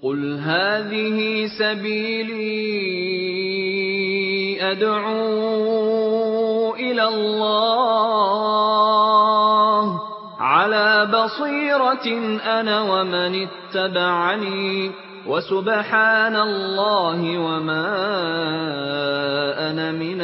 قُلْ هَٰذِهِ سَبِيلِي أَدْعُو إِلَى اللَّهِ ۚ عَلَىٰ بَصِيرَةٍ أَنَا وَمَنِ اتَّبَعَنِي ۖ وَسُبْحَانَ اللَّهِ وَمَا أَنَا مِنَ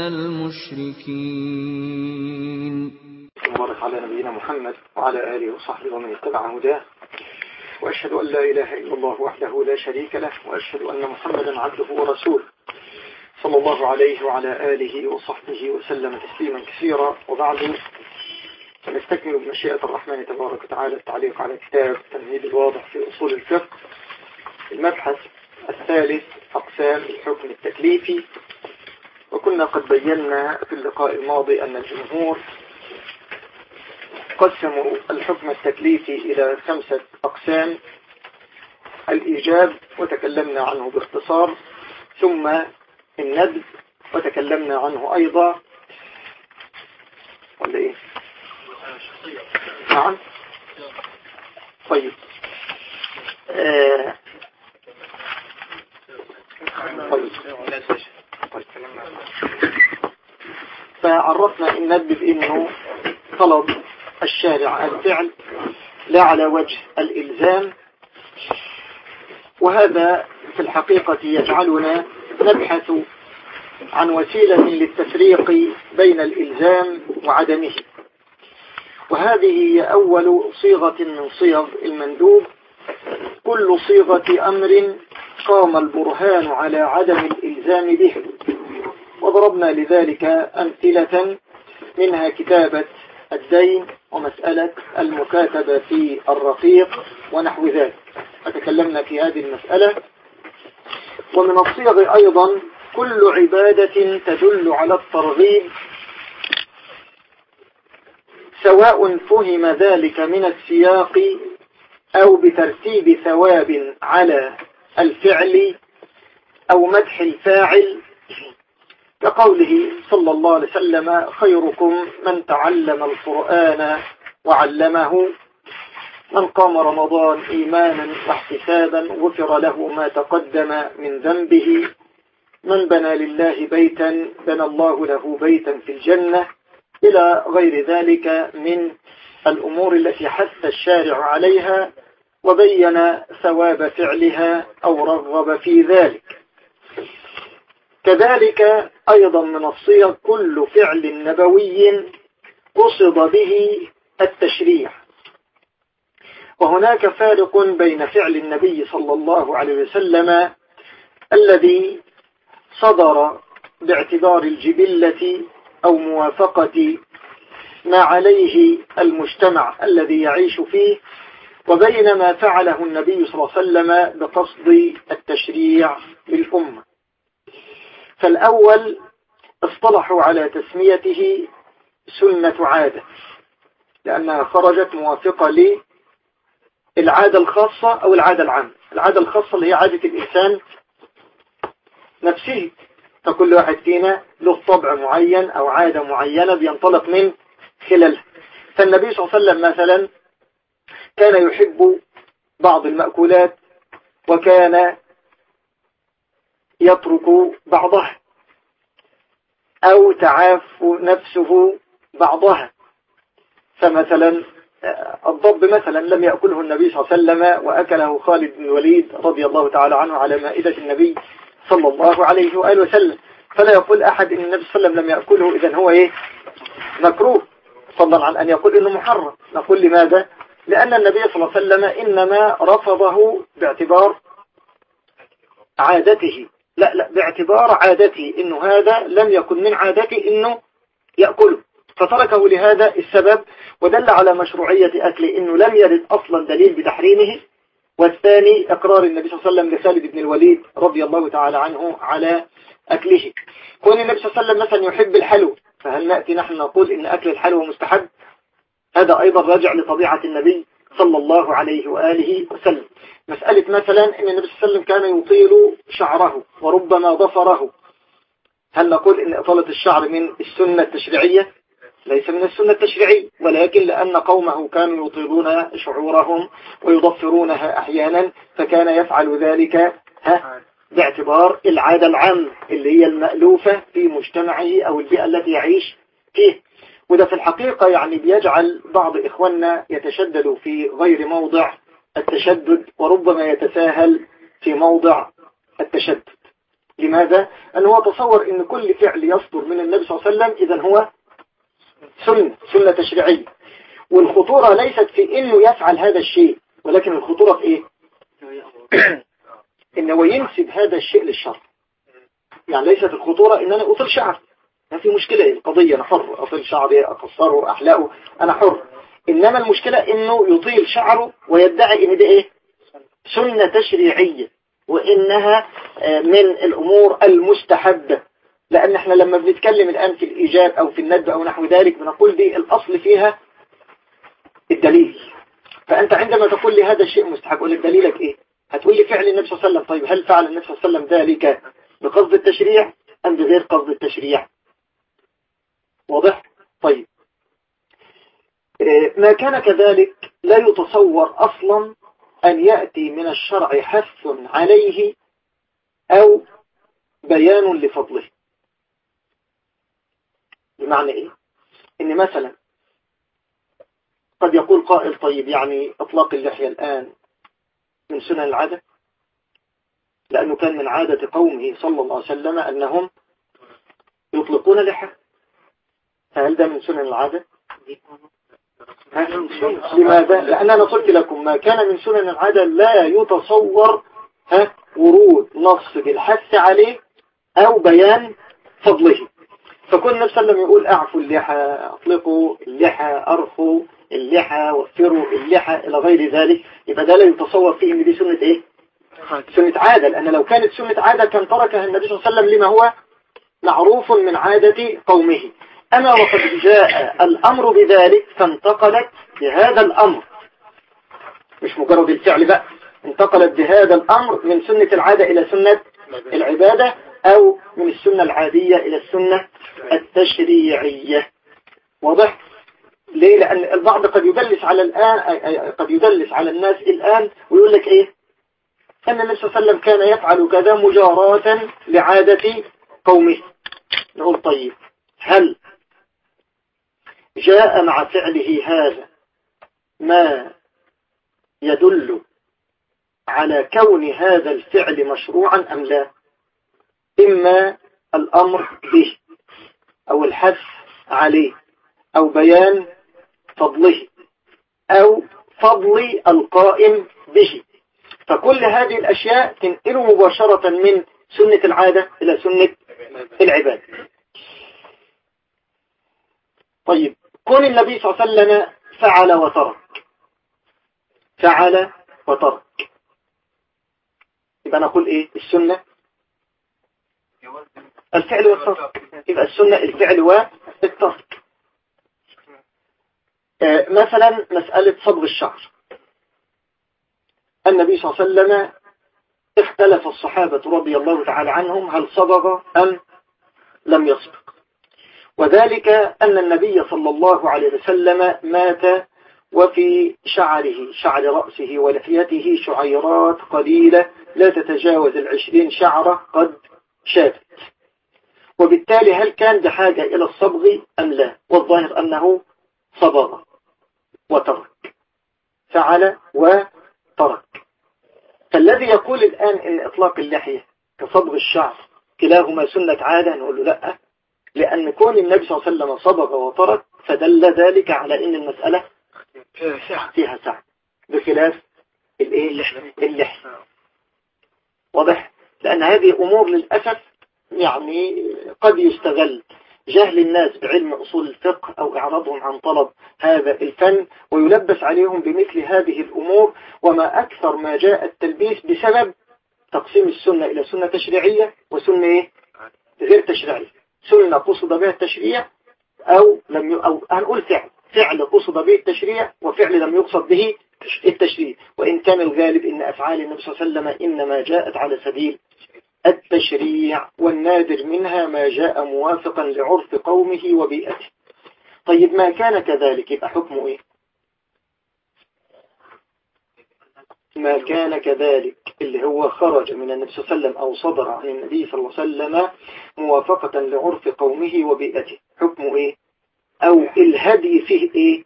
الْمُشْرِكِينَ. وبارك على نبينا محمد وعلى آله وصحبه ومن اتبع هداه، وأشهد أن لا إله إلا الله وحده لا شريك له، وأشهد أن محمدا عبده ورسوله صلى الله عليه وعلى آله وصحبه وسلم تسليما كثيرا. وبعد، فنستكمل بمشيئة الرحمن تبارك وتعالى التعليق على كتاب تمهيد الواضح في أصول الفقه، المبحث الثالث، أقسام الحكم التكليفي. وكنا قد بينا في اللقاء الماضي أن الجمهور قسموا الحكم التكليفي إلى 5 أقسام: الإيجاب وتكلمنا عنه باختصار، ثم الندب وتكلمنا عنه أيضا، ولا إيه؟ نعم. طيب. فعرفنا الندب بأنه طلب الشارع الفعل لا على وجه الإلزام، وهذا في الحقيقة يجعلنا نبحث عن وسيلة للتفريق بين الإلزام وعدمه، وهذه هي أول صيغة من صيغ المندوب: كل صيغة أمر قام البرهان على عدم الإلزام به. وضربنا لذلك أمثلة، منها كتابة الدين ومسألة المكاتبة في الرقيق ونحو ذلك، فتكلمنا في هذه المسألة. ومن الصيغ أيضا كل عبادة تدل على الترغيب، سواء فهم ذلك من السياق أو بترتيب ثواب على الفعل أو مدح الفاعل، كقوله صلى الله عليه وسلم: خيركم من تعلم القرآن وعلمه، من قام رمضان إيمانا واحتسابا غفر له ما تقدم من ذنبه، من بنى لله بيتا بنى الله له بيتا في الجنة، إلى غير ذلك من الأمور التي حث الشارع عليها وبين ثواب فعلها أو رغب في ذلك. كذلك أيضا من الصيغ كل فعل نبوي قصد به التشريع، وهناك فارق بين فعل النبي صلى الله عليه وسلم الذي صدر باعتبار الجبلة أو موافقة ما عليه المجتمع الذي يعيش فيه، وبين ما فعله النبي صلى الله عليه وسلم بقصد التشريع للأمة. فالأول اصطلحوا على تسميته سنة عادة، لأنها خرجت موافقة للعادة الخاصة أو العادة العامة. العادة الخاصة اللي هي عادة الإنسان نفسه، فكل واحد فينا له طبع معين أو عادة معينة بينطلق من خلالها. فالنبي صلى الله عليه وسلم مثلا كان يحب بعض المأكولات وكان يترك بعضها، أو تعاف نفسه بعضها. فمثلا الضب مثلا لم يأكله النبي صلى الله عليه وسلم، وأكله خالد بن الوليد رضي الله تعالى عنه على مائدة النبي صلى الله عليه وآله وسلم. فلا يقول أحد إن النبي صلى الله عليه وسلم لم يأكله إذن هو مكروه، فضلا عن أن يقول إنه محرم. نقول لماذا؟ لأن النبي صلى الله عليه وسلم إنما رفضه باعتبار عادته، لا باعتبار عادته، إنه هذا لم يكن من عادته إنه يأكله، فتركه لهذا السبب، ودل على مشروعية أكله إنه لم يرد أصلا دليل بتحريمه. والثاني إقرار النبي صلى الله عليه وسلم لخالد بن الوليد رضي الله تعالى عنه على أكله. كون النبي صلى الله عليه وسلم مثلا يحب الحلو، فهل نأتي نحن نقول إن أكل الحلو مستحب؟ هذا أيضا راجع لطبيعة النبي صلى الله عليه وآله وسلم. مسألة مثلا إن النبي صلى الله عليه وسلم كان يطيل شعره وربما ضفره، هل نقول إن إطالة الشعر من السنة التشريعية؟ ليس من السنة التشريعية، ولكن لأن قومه كانوا يطيلون شعورهم ويضفرونها أحيانا، فكان يفعل ذلك باعتبار العادة العامة اللي هي المألوفة في مجتمعه أو البيئة التي يعيش فيه. وده في الحقيقة يعني بيجعل بعض إخواننا يتشدد في غير موضع التشدد، وربما يتساهل في موضع التشدد. لماذا؟ أنه هو تصور أن كل فعل يصدر من النبي صلى الله عليه وسلم إذن هو سنة تشريعية، والخطورة ليست في أنه يفعل هذا الشيء، ولكن الخطورة في إيه؟ إنه ينسب هذا الشيء للشر. يعني ليست الخطورة إن أنا أطل شعر، ما في مشكلة، القضية أنا حر، أطل شعري أقصره أحلقه أنا حر. إنما المشكلة إنه يطيل شعره ويدعي إن ده إيه؟ سنة تشريعية، وإنها من الأمور المستحبة. لأن احنا لما بنتكلم الآن في الإيجاب أو في الندب أو نحو ذلك بنقول دي الأصل فيها الدليل. فأنت عندما تقول لي هذا الشيء مستحب، أقول لك دليلك إيه؟ هتقول لي فعل النبي صلى الله عليه وسلم. طيب هل فعل النبي صلى الله عليه وسلم ذلك بقصد التشريع أم بغير قصد التشريع؟ واضح؟ طيب ما كان كذلك لا يتصور أصلا أن يأتي من الشرع حث عليه أو بيان لفضله. بمعنى إيه؟ إن مثلا قد يقول قائل طيب يعني إطلاق اللحية الآن من سنن العادة، لأنه كان من عادة قومه صلى الله عليه وسلم أنهم يطلقون لحية، فهل ده من سنن العادة؟ لماذا؟ لأن أنا قلت لكم ما كان من سنن العادة لا يتصور ورود نص بالحث عليه أو بيان فضله. فكل النبي صلى الله عليه وسلم يقول أعفوا اللحى، أطلقوا اللحى، أرخوا اللحى، وفروا اللحى إلى غير ذلك. يبقى ده لا يتصور فيه إن دي سنة إيه؟ سنة عادة، لأن لو كانت سنة عادة كان تركها النبي صلى الله عليه وسلم لما هو معروف من عادة قومه. أما وقد جاء الأمر بذلك فانتقلت بهذا الأمر، مش مجرد الفعل بقى، انتقلت بهذا الأمر من سنة العادة إلى سنة العبادة، أو من السنة العادية إلى السنة التشريعية. واضح؟ ليه؟ لأن البعض قد يدلس على الآن، قد يدلس على الناس الآن ويقول لك إيه؟ أن النبي صلى الله عليه وسلم كان يفعل كذا مجاراة لعادة قومه. نقول طيب هل جاء مع فعله هذا ما يدل على كون هذا الفعل مشروعا أم لا؟ إما الأمر به أو الحث عليه أو بيان فضله أو فضل القائم به. فكل هذه الأشياء تنقل مباشرة من سنة العادة إلى سنة العبادة. طيب كون النبي صلى الله عليه وسلم فعل وترك، يبقى نقول إيه؟ السنة الفعل والترك. يبقى السنة الفعل والترك. مثلا مسألة صبغ الشعر، النبي صلى الله عليه وسلم اختلف الصحابة رضي الله تعالى عنهم هل صبغ أم لم يصبغ، وذلك أن النبي صلى الله عليه وسلم مات وفي شعر رأسه ولحيته شعيرات قليلة لا تتجاوز 20 شعرة قد شابت، وبالتالي هل كان بحاجة إلى الصبغ أم لا؟ والظاهر أنه صبغ وترك، فعل وترك. فالذي يقول الآن إن إطلاق اللحية كصبغ الشعر كلاهما سنة عادة، نقول له لا، لأن كون النبي صلى الله عليه وسلم صبغ وترك فدل ذلك على إن المسألة فيها سعة، بخلاف اللحية. واضح؟ لأن هذه أمور للأسف يعني قد يستغل جهل الناس بعلم أصول الفقه أو إعراضهم عن طلب هذا الفن ويلبس عليهم بمثل هذه الأمور. وما أكثر ما جاء التلبيس بسبب تقسيم السنة إلى سنة تشريعية وسنة غير تشريعية. سنة قصد بها التشريع أو هنقول فعل قصد به التشريع وفعل لم يقصد به التشريع، وإن كان الغالب إن أفعال النبي صلى الله عليه وسلم إنما جاءت على سبيل التشريع، والنادر منها ما جاء موافقا لعرف قومه وبيئته. طيب ما كان كذلك يبقى حكمه ايه؟ ما كان كذلك اللي هو خرج من النبي صلى الله عليه وسلم أو صدر عن النبي صلى الله عليه وسلم موافقة لعرف قومه وبيئته، حكمه ايه؟ او الهدي فيه ايه؟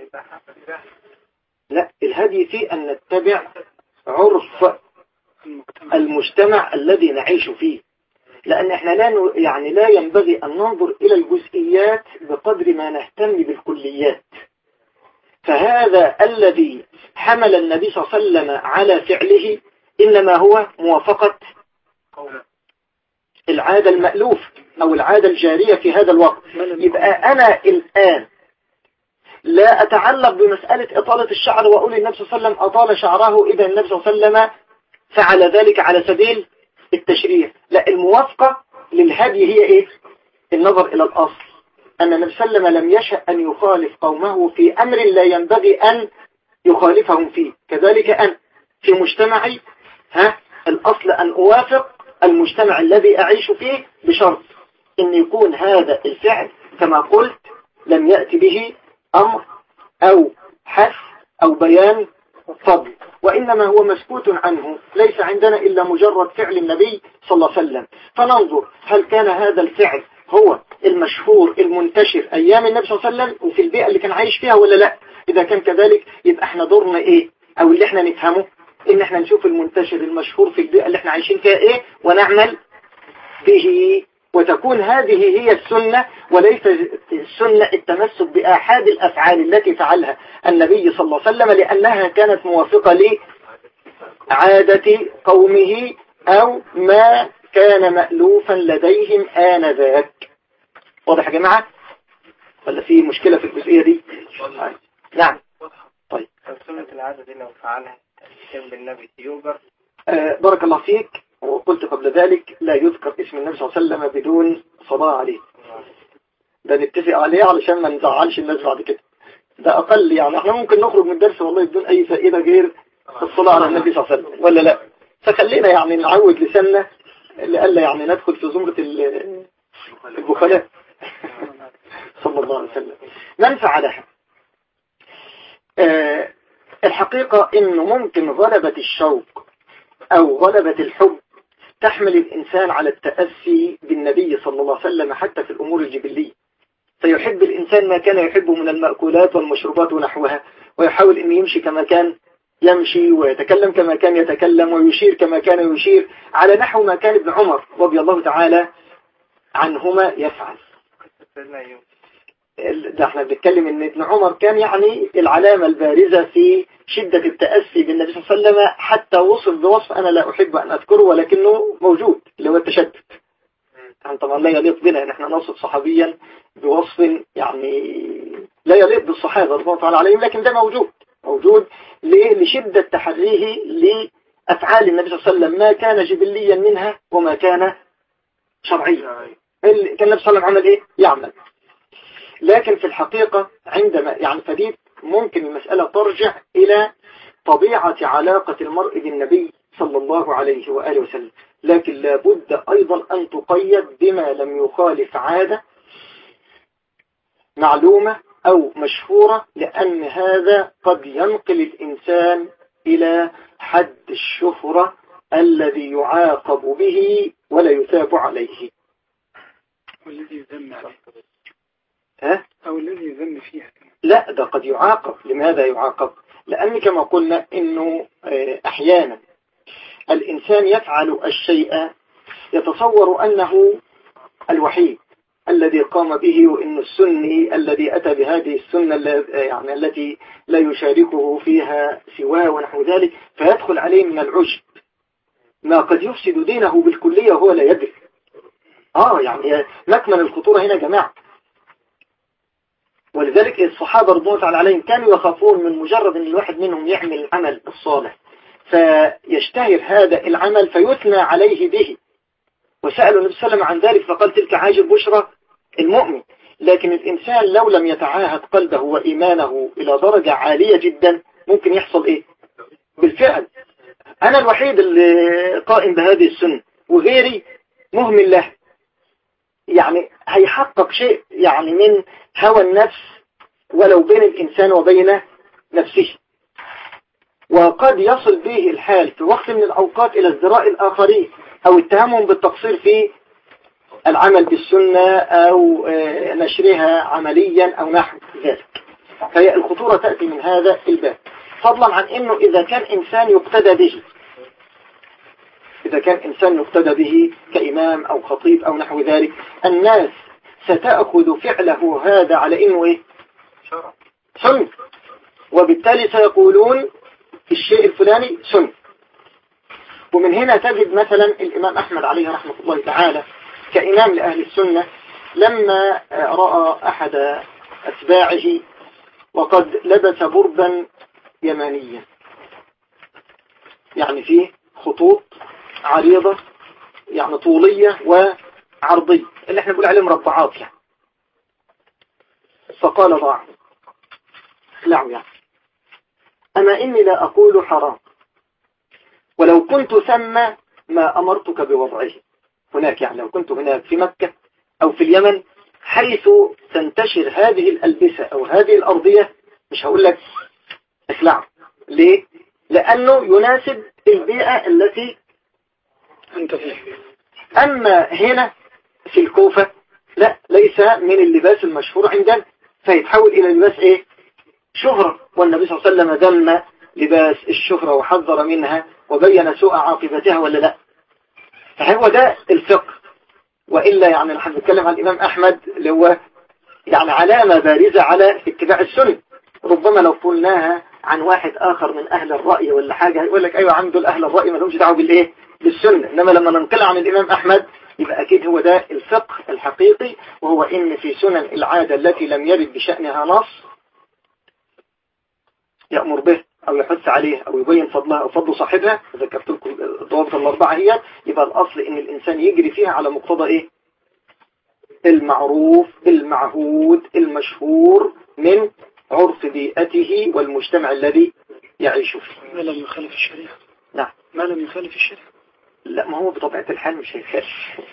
لا، الهدي فيه ان نتبع عرف المجتمع الذي نعيش فيه، لان احنا لا ينبغي ان ننظر الى الجزئيات بقدر ما نهتم بالكليات. فهذا الذي حمل النبي صلى الله عليه وسلم على فعله إنما هو موافقة العادة المألوف أو العادة الجارية في هذا الوقت. يبقى أنا الآن لا أتعلق بمسألة إطالة الشعر وأقول النبي صلى الله عليه وسلم أطال شعره إذا النبي صلى الله عليه وسلم فعل ذلك على سبيل التشريع. لا، الموافقة للهدي هي إيه؟ النظر إلى الأصل، أن النبي صلى الله عليه وسلم لم يشأ أن يخالف قومه في أمر لا ينبغي أن يخالفهم فيه. كذلك أن في مجتمعي الأصل أن أوافق المجتمع الذي أعيش فيه بشرط أن يكون هذا الفعل كما قلت لم يأتي به أمر أو حث أو بيان فضل، وإنما هو مسكوت عنه، ليس عندنا إلا مجرد فعل النبي صلى الله عليه وسلم. فننظر هل كان هذا الفعل هو المشهور المنتشر أيام النبي صلى الله عليه وسلم وفي البيئة اللي كان عايش فيها ولا لا. إذا كان كذلك يبقى احنا دورنا إيه، أو اللي احنا نفهمه إن احنا نشوف المنتشر المشهور في البيئة اللي احنا عايشين فيها إيه ونعمل به، وتكون هذه هي السنة، وليس السنة التمسك بآحاد الأفعال التي فعلها النبي صلى الله عليه وسلم لأنها كانت موافقة لعادة قومه أو ما كان مألوفا لديهم آنذاك. واضح يا جماعة ولا في مشكلة في الجزئية دي؟ نعم. طيب سنة العادة دي لو فعلها كتاب النبي يوجر. بارك الله فيك. وقلت قبل ذلك لا يذكر اسم النبي صلى الله عليه وسلم بدون صلاة عليه، ده نتفق عليه علشان ما نزعلش الناس بعد كده. ده أقل يعني احنا ممكن نخرج من الدرس والله بدون أي فائدة غير الصلاة على النبي صلى الله عليه وسلم ولا لا. فخلينا يعني نعود لسنة لألا يعني ندخل في زمرة البخلاء صلى الله عليه وسلم. من فعلها الحقيقة إنه ممكن غلبة الشوق أو غلبة الحب تحمل الإنسان على التأسي بالنبي صلى الله عليه وسلم حتى في الأمور الجبلية، فيحب الإنسان ما كان يحبه من المأكولات والمشروبات ونحوها، ويحاول أن يمشي كما كان يمشي ويتكلم كما كان يتكلم ويشير كما كان يشير على نحو ما كان ابن عمر رضي الله تعالى عنهما يفعل. ده احنا بنتكلم ان ابن عمر كان يعني العلامة البارزة في شدة التأسي بالنبي صلى الله عليه وسلم، حتى وصل بوصف انا لا احب ان اذكره ولكنه موجود اللي هو التشدد. يعني طبعا لا يليق بنا ان احنا نوصف صحابيا بوصف يعني لا يليق بالصحابة رضي الله عليهم، لكن ده موجود لشدة تحريه لأفعال النبي صلى الله عليه وسلم، ما كان جبليا منها وما كان شرعيا. كان النبي صلى الله عليه وسلم عمل ايه؟ يعمل. لكن في الحقيقة عندما يعني فديت ممكن المسألة ترجع إلى طبيعة علاقة المرء بالنبي صلى الله عليه وآله وسلم، لكن لابد أيضا أن تقيد بما لم يخالف عادة معلومة أو مشهورة، لأن هذا قد ينقل الإنسان إلى حد الشهرة الذي يعاقب به ولا يثاب عليه. والذي يذم عليه أو الذي يذم فيها. لا، ده قد يعاقب. لماذا يعاقب؟ لأن كما قلنا إنه أحيانا الإنسان يفعل الشيء يتصور أنه الوحيد الذي قام به، وإنه السني الذي أتى بهذه السنة يعني التي لا يشاركه فيها سواه ونحو ذلك، فيدخل عليه من العجب ما قد يفسد دينه بالكلية وهو لا يدري. يعني مكمن الخطورة هنا يا جماعة. ولذلك الصحابة رضي الله تعالى عليهم كانوا يخافون من مجرد أن الواحد منهم يعمل العمل الصالح فيشتهر هذا العمل فيثنى عليه به، وسألوا النبي صلى الله عليه وسلم عن ذلك فقال تلك عاجل بشرى المؤمن. لكن الإنسان لو لم يتعاهد قلبه وإيمانه إلى درجة عالية جدا ممكن يحصل إيه؟ بالفعل أنا الوحيد اللي قائم بهذه السنة وغيري مهمل له، يعني هيحقق شيء يعني من هوى النفس ولو بين الإنسان وبين نفسه. وقد يصل به الحال في وقت من الأوقات إلى ازدراء الآخرين أو اتهامهم بالتقصير في العمل بالسنة أو نشرها عمليا أو نحو ذلك. فهي الخطورة تأتي من هذا الباب، فضلا عن أنه إذا كان إنسان يقتدى به كإمام أو خطيب أو نحو ذلك، الناس ستأخذ فعله هذا على أنه إيه؟ سنة، وبالتالي سيقولون الشيء الفلاني سنة. ومن هنا تجد مثلا الإمام أحمد عليه رحمة الله تعالى كإمام لأهل السنة لما رأى أحد أتباعه وقد لبس بردا يمانيا يعني فيه خطوط عريضة يعني طولية وعرضية اللي احنا بنقول عليه مربعات يعني، فقال ضاع اخلعوا يعني، أما إني لا أقول حرام ولو كنت ثم ما أمرتك بوضعه هناك، يعني لو كنت هناك في مكة أو في اليمن حيث تنتشر هذه الألبسة أو هذه الأرضية مش هقول لك اخلعوا. ليه؟ لأنه يناسب البيئة التي أنت فيها. أما هنا في الكوفة لا، ليس من اللباس المشهور عندنا، فيتحول إلى لباس إيه؟ شهرة. والنبي صلى الله عليه وسلم ذم لباس الشهرة وحذر منها وبين سوء عاقبتها ولا لا؟ فهو ده الفقه. وإلا يعني نحن نتكلم عن الإمام أحمد اللي هو يعني علامة بارزة على اتباع السنة. ربما لو قلناها عن واحد آخر من أهل الرأي ولا حاجة يقول لك أيوة عنده الأهل الرأي ما لهمش دعوه بالإيه؟ بالسنة. إنما لما ننقل عن الإمام أحمد يبقى أكيد هو ده الفقه الحقيقي، وهو إن في سنن العادة التي لم يرد بشأنها نص يأمر به أو يحث عليه أو يبين فضلها أو فضل صاحبها. ذكرت لكم الضوابط الأربعة هي، يبقى الأصل إن الإنسان يجري فيها على مقتضى إيه؟ المعروف المعهود المشهور من عرف بيئته والمجتمع الذي يعيش فيه. ما لم يخالف الشريعة. نعم، ما لم يخالف الشريعة. لا، ما هو بطبيعة الحال مش هيخالف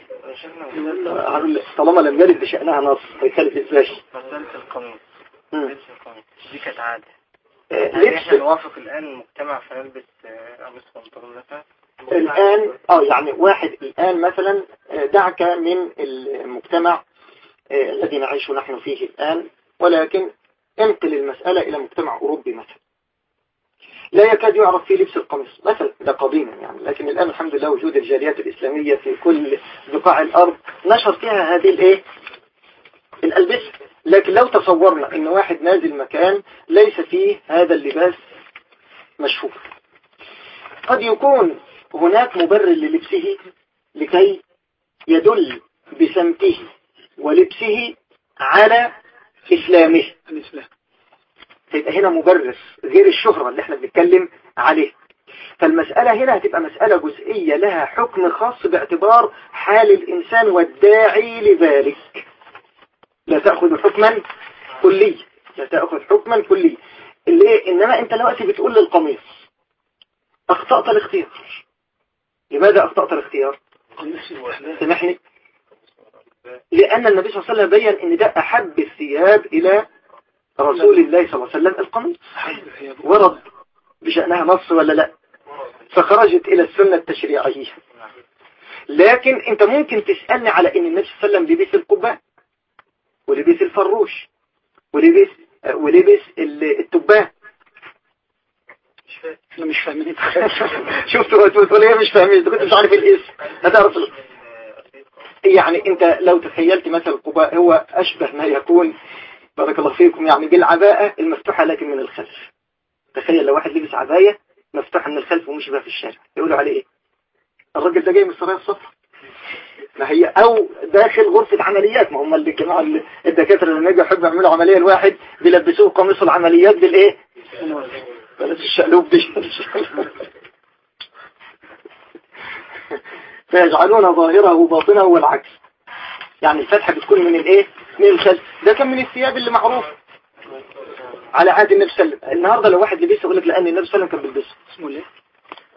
طالما لم يرد بشأنها نص هيخالف ازاي؟ مسألة القميص دي كانت عادة. هل احنا نوافق الآن المجتمع فنلبس قميص بنطلون مثلا؟ الآن يعني واحد الآن مثلا دعك من المجتمع الذي نعيش نحن فيه الآن، ولكن انقل المسألة إلى مجتمع أوروبي مثلا لا يكاد يعرف فيه لبس القميص مثلا، ده قديما يعني، لكن الآن الحمد لله وجود الجاليات الإسلامية في كل بقاع الأرض نشر فيها هذه الإيه؟ الألبسة. لكن لو تصورنا إن واحد نازل مكان ليس فيه هذا اللباس مشهور، قد يكون هناك مبرر للبسه لكي يدل بسمته ولبسه على إسلامه، فيبقى هنا مبرر غير الشهرة اللي احنا بنتكلم عليه. فالمسألة هنا هتبقى مسألة جزئية لها حكم خاص باعتبار حال الإنسان والداعي لذلك، لا تأخذ حكما كلي، لا تأخذ حكما كلي. إنما أنت دلوقتي بتقول للقميص أخطأت الاختيار. لماذا أخطأت الاختيار؟ سمحني، لأن النبي صلى الله عليه وسلم بيّن أن ده أحب الثياب إلى رسول الله صلى الله عليه وسلم القميص، ورد بشأنها نص ولا لا؟ فخرجت إلى السنة التشريعية. لكن أنت ممكن تسألني على أن النبي صلى الله عليه وسلم لبس القباء ولبس الفروش ولبس التبان. احنا مش فاهمين. شفتوا تقول ايه مش فاهمين؟ انت كنت مش عارف الاسم هتعرف. يعني انت لو تخيلت مثلا القباء هو اشبه ما يكون بارك الله فيكم يعني بالعباءة المفتوحة لكن من الخلف. تخيل لو واحد لبس عباية مفتوحة من الخلف ومشي بها في الشارع، يقولوا عليه ايه؟ الراجل ده جاي من السرايا الصفراء. ما هي او داخل غرفة عمليات، ما هم اللي كانوا الدكاترة لما يجوا يحبوا يعملوا عملية الواحد بيلبسوه قميص العمليات بالايه؟ بلاش الشقلوب دي. فيجعلون ظاهره باطنه والعكس، يعني الفتحة بتكون من الايه؟ من الخلف. ده كان من الثياب اللي معروف على عهد النبي صلى الله عليه وسلم. النهارده لو واحد لبسه يقول لك لان النبي صلى الله عليه وسلم كان بيلبسه. اسمه ايه؟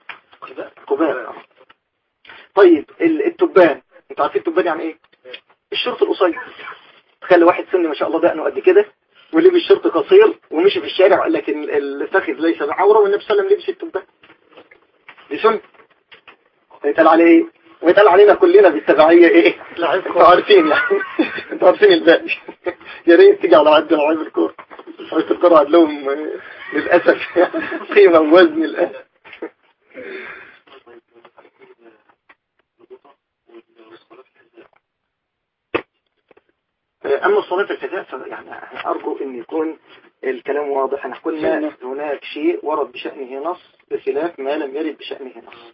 قباء. طيب التبان، انتوا عارفين التبان يعني ايه؟ الشرط القصير. تخيل واحد سن ما شاء الله دقنه قد كده ولبس شرط قصير ومشي في الشارع وقال لك الفخذ ليس بعورة، والنبي صلى الله عليه وسلم لبس التبان. دي سنة. يتقال عليه ايه؟ ويتقال علينا كلنا بالتبعية ايه؟ انتوا عارفين يعني. انتوا عارفين الباقي. يا ريت تيجي على عد لعيب الكورة. لعيبة الكورة عندهم للأسف قيمة ووزن الآن. أما الصلاة في الحذاء يعني أرجو أن يكون الكلام واضح. احنا قلنا هناك شيء ورد بشأنه نص بخلاف ما لم يرد بشأنه نص.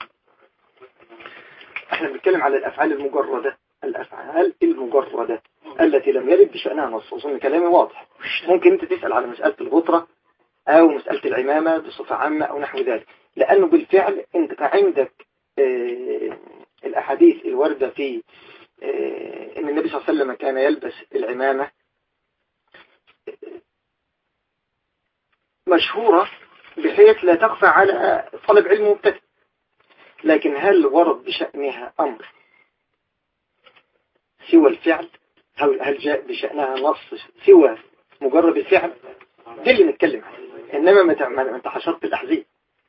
احنا بنتكلم على الأفعال المجردة، الأفعال المجردة التي لم يرد بشأنها نص. أظن كلامي واضح. ممكن أنت تسأل على مسألة الغطرة أو مسألة العمامة بصفة عامة أو نحو ذلك، لأنه بالفعل أنت عندك الأحاديث الواردة في ان النبي صلى الله عليه وسلم كان يلبس العمامة مشهورة بحيث لا تخفى على طالب علم مبتدئ. لكن هل ورد بشأنها أمر سوى الفعل؟ هل جاء بشأنها نص سوى مجرد الفعل؟ ده اللي نتكلم عنه. إنما ما انت حشرت الأحزاب.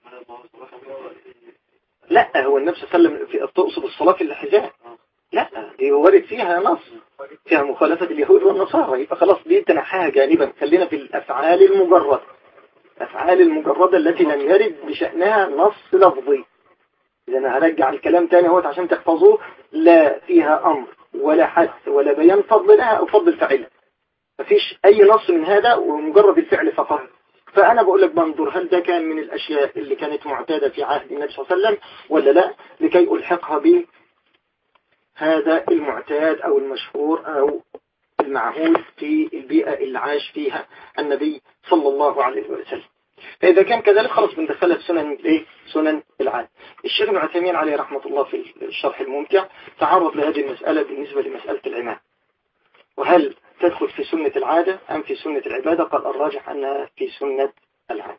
لا، هو النبي صلى الله عليه وسلم تقصد الصلاة في الحذاء؟ لا، دي وارد فيها نص فيها مخالفة اليهود والنصارى، يبقى خلاص دي تنحاها جانبا. خلينا في الأفعال المجردة، الأفعال المجردة التي لم يرد بشأنها نص لفظي. إذا أنا هرجع الكلام تاني هو عشان تحفظوه، لا فيها أمر ولا حث ولا بيان فضل لها أو فضل فعلها. مفيش أي نص من هذا ومجرد الفعل فقط. فأنا بقول لك بنظر هل ده كان من الأشياء اللي كانت معتادة في عهد النبي صلى الله عليه وسلم ولا لا، لكي ألحقها به هذا المعتاد أو المشهور أو المعهود في البيئة اللي عاش فيها النبي صلى الله عليه وسلم. فإذا كان كذلك خلاص بندخلها في سنن الايه؟ سنن العادة. الشيخ ابن عثيمين عليه رحمة الله في الشرح الممتع تعرض لهذه المسألة بالنسبة لمسألة العمام، وهل تدخل في سنة العادة أم في سنة العبادة؟ قال الراجح أنها في سنة العادة.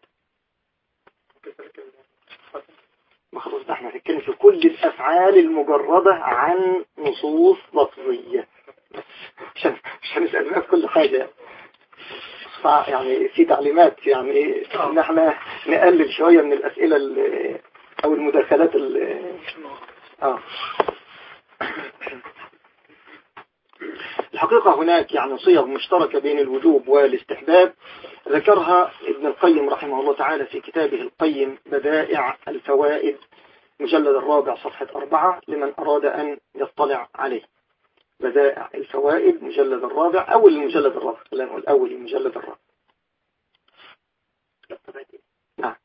ما خلاص ده احنا هنتكلم في كل الأفعال المجردة عن نصوص لفظية، مش هنسأل في كل حاجة. يعني في تعليمات يعني ان احنا نقلل شوية من الأسئلة او المداخلات الحقيقة هناك يعني صيغ مشتركة بين الوجوب والاستحباب ذكرها ابن القيم رحمه الله تعالى في كتابه القيم بدائع الفوائد مجلد الرابع صفحة 4 لمن أراد أن يطلع عليه. بدائع الفوائد مجلد الرابع، أول المجلد الرابع، خلينا نقول أول المجلد الرابع. نعم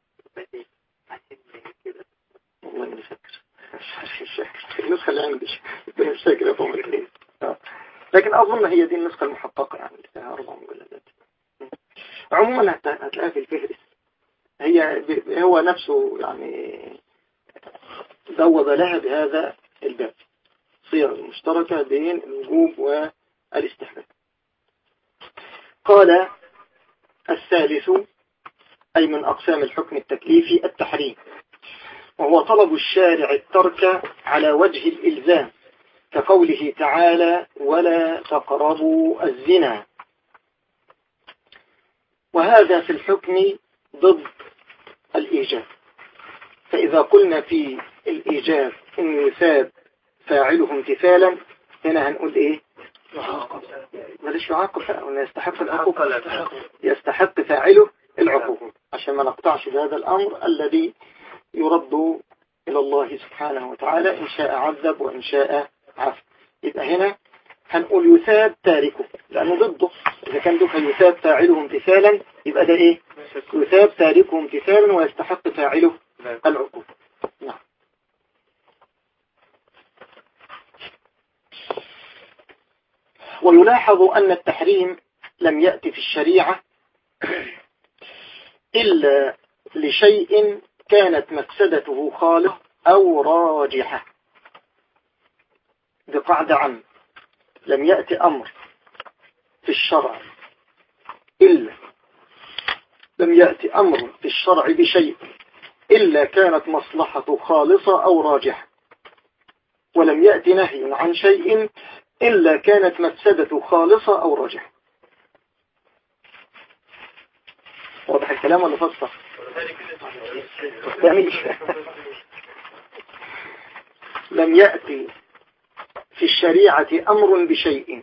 والله مش فاكر النسخة اللي عندي مش فاكر يا طوال، لكن أظن هي دي النسخة المحققة يعني فيها 4 مجلدات. عموما هتلاقيها في الفهرس، هو نفسه يعني بوب لها بهذا الباب، صيغ المشتركة بين الوجوب والاستحباب. قال الثالث أي من أقسام الحكم التكليفي التحريم، وهو طلب الشارع الترك على وجه الإلزام كقوله تعالى ولا تقربوا الزنا. وهذا في الحكم ضد الإيجاب. فإذا قلنا في الإيجاب إن يثاب فاعله امتثالا، هنا هنقول إيه؟ ماليش يعاقب، أنه يستحق العقوبة، يستحق فاعله العقوبة، عشان ما نقطعش بهذا الأمر الذي يرد إلى الله سبحانه وتعالى، إن شاء عذب وإن شاء عفو. يبقى هنا هنقول يثاب تاركه لأنه ضده. إذا كان دوك يثاب فاعله امتثالا يبقى ده إيه؟ يثاب تاركه امتثالا ويستحق فاعله العقوبة. نعم. ويلاحظ أن التحريم لم يأتي في الشريعة إلا لشيء كانت مفسدته خالصة أو راجحة. دي قاعدة عامة، لم يأتي أمر في الشرع بشيء إلا كانت مصلحته خالصة أو راجحة، ولم يأتي نهي عن شيء إلا كانت مفسدته خالصة أو راجحة. واضح الكلام ولا فصل؟ لم يأتي في الشريعة أمر بشيء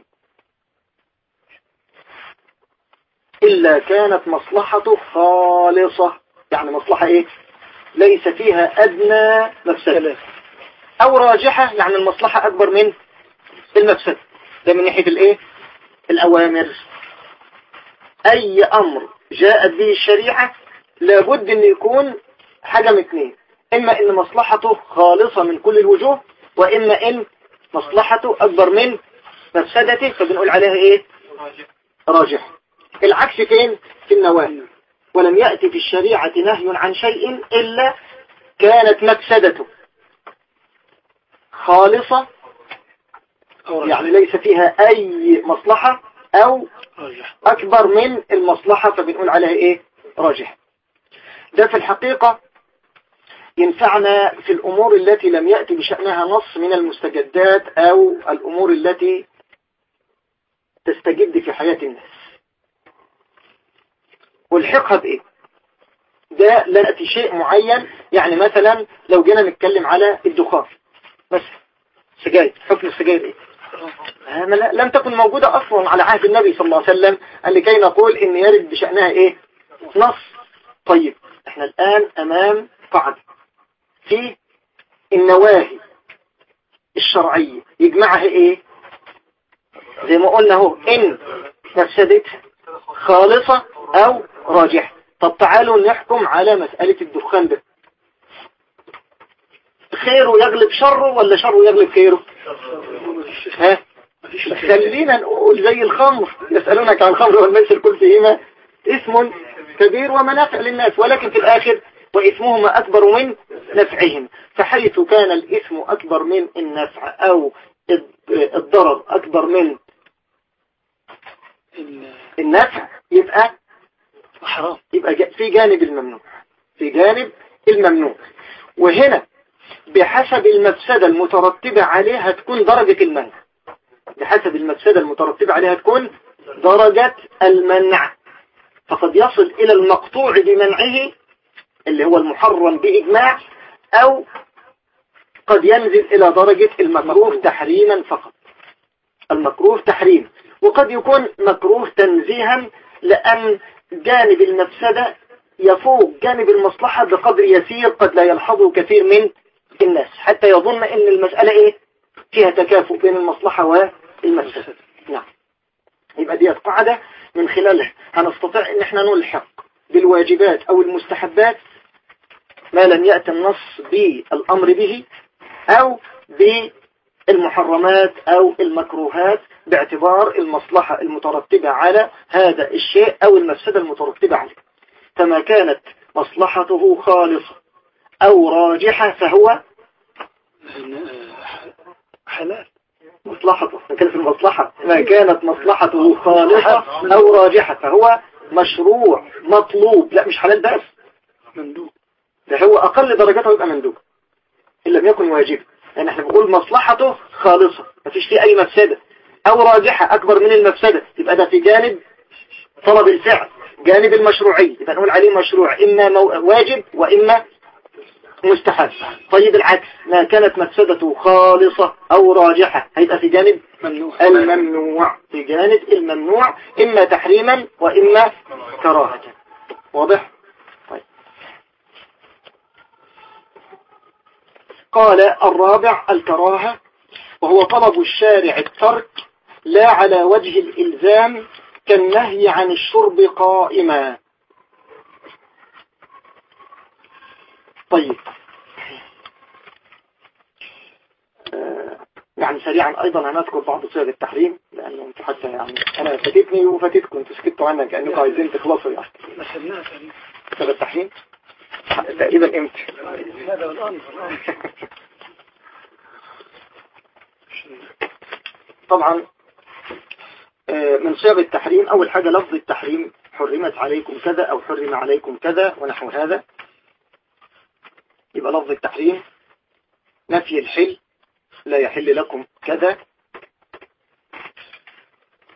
إلا كانت مصلحته خالصة، يعني مصلحة إيه؟ ليس فيها أدنى مفسدة، أو راجحة يعني المصلحة أكبر من المفسدة. ده من ناحية الإيه؟ الأوامر. أي أمر جاءت به الشريعة لابد أن يكون حاجة من اثنين، إما أن مصلحته خالصة من كل الوجوه، وإما أن مصلحته أكبر من مفسدته، فبنقول عليها إيه؟ راجح. العكس فين؟ في النواهي. ولم يأتي في الشريعة نهي عن شيء إلا كانت مفسدته خالصة، يعني ليس فيها أي مصلحة، أو أكبر من المصلحة، فبنقول عليها إيه؟ راجح. ده في الحقيقة ينفعنا في الأمور التي لم يأتي بشأنها نص من المستجدات أو الأمور التي تستجد في حياة الناس. والحقها بإيه؟ ده لا يأتي شيء معين، يعني مثلا لو جينا نتكلم على الدخان مثلا، سجاير، حكم السجاير إيه؟ لم تكن موجودة أصلا على عهد النبي صلى الله عليه وسلم، لكي نقول إن يرد بشأنها إيه؟ نص. طيب احنا الآن أمام قاعدة في النواهي الشرعية يجمعها إيه؟ زي ما قلنا هو إن مفسدتها خالصة أو راجحة. طب تعالوا نحكم على مسألة الدخان ده، خيره يغلب شره ولا شره يغلب خيره؟ ها؟ خلينا نقول زي الخمر، يسألونك عن الخمر والميسر قل فيهما اسم كبير ومنافع للناس، ولكن في الآخر وإثمهما أكبر من نفعهم. فحيث كان الإثم أكبر من النفع أو الضرر أكبر من النفع يبقى حرام، يبقى في جانب الممنوع، في جانب الممنوع. وهنا بحسب المفسدة المترتبة عليها تكون درجة المنع، بحسب المفسدة المترتبة عليها تكون درجة المنع. فقد يصل إلى المقطوع بمنعه اللي هو المحرم بإجماع، أو قد ينزل إلى درجة المكروه تحريما فقط، المكروه تحريم. وقد يكون مكروه تنزيها، لأن جانب المفسدة يفوق جانب المصلحة بقدر يسير قد لا يلحظه كثير من الناس، حتى يظن ان المسألة ايه؟ فيها تكافؤ بين المصلحة والمفسدة. نعم. يبقى دي قاعدة من خلالها هنستطيع ان احنا نلحق بالواجبات او المستحبات ما لم يأتي النص بالامر به، او بالمحرمات او المكروهات باعتبار المصلحة المترتبة على هذا الشيء او المفسدة المترتبة عليه. فما كانت مصلحته خالصة او راجحة فهو حلال. مصلحته كان في المصلحة، ما كانت مصلحته خالصة او راجحة فهو مشروع مطلوب، لا مش حلال بس، مندوب. ده هو اقل درجاته يبقى مندوب ان لم يكن واجب. يعني احنا بنقول مصلحته خالصة مفيش فيه اي مفسدة، او راجحة اكبر من المفسدة، يبقى ده في جانب طلب الفعل، جانب المشروعي، يبقى نقول عليه مشروع اما واجب واما مستحب. طيب العكس، ما كانت مفسدته خالصة او راجحة هيبقى في جانب الممنوع، في جانب الممنوع اما تحريما واما كراهة. واضح؟ طيب. قال الرابع الكراهة، وهو طلب الشارع الترك لا على وجه الإلزام كالنهي عن الشرب قائما. طيب يعني سريعا أيضا هنذكر بعض صيغ التحريم، لأنه انت حتى يعني أنا فاتتني وفاتتكم، انتوا سكتوا عنها كأنكم عايزين تخلصوا يعني. مثلناها صيغ التحريم تقريبا امتى؟ هذا الآن طبعا من صيغ التحريم أول حاجة لفظ التحريم، حرمت عليكم كذا أو حرم عليكم كذا ونحو هذا. يبقى لفظ التحريم نفي الحل، لا يحل لكم كذا،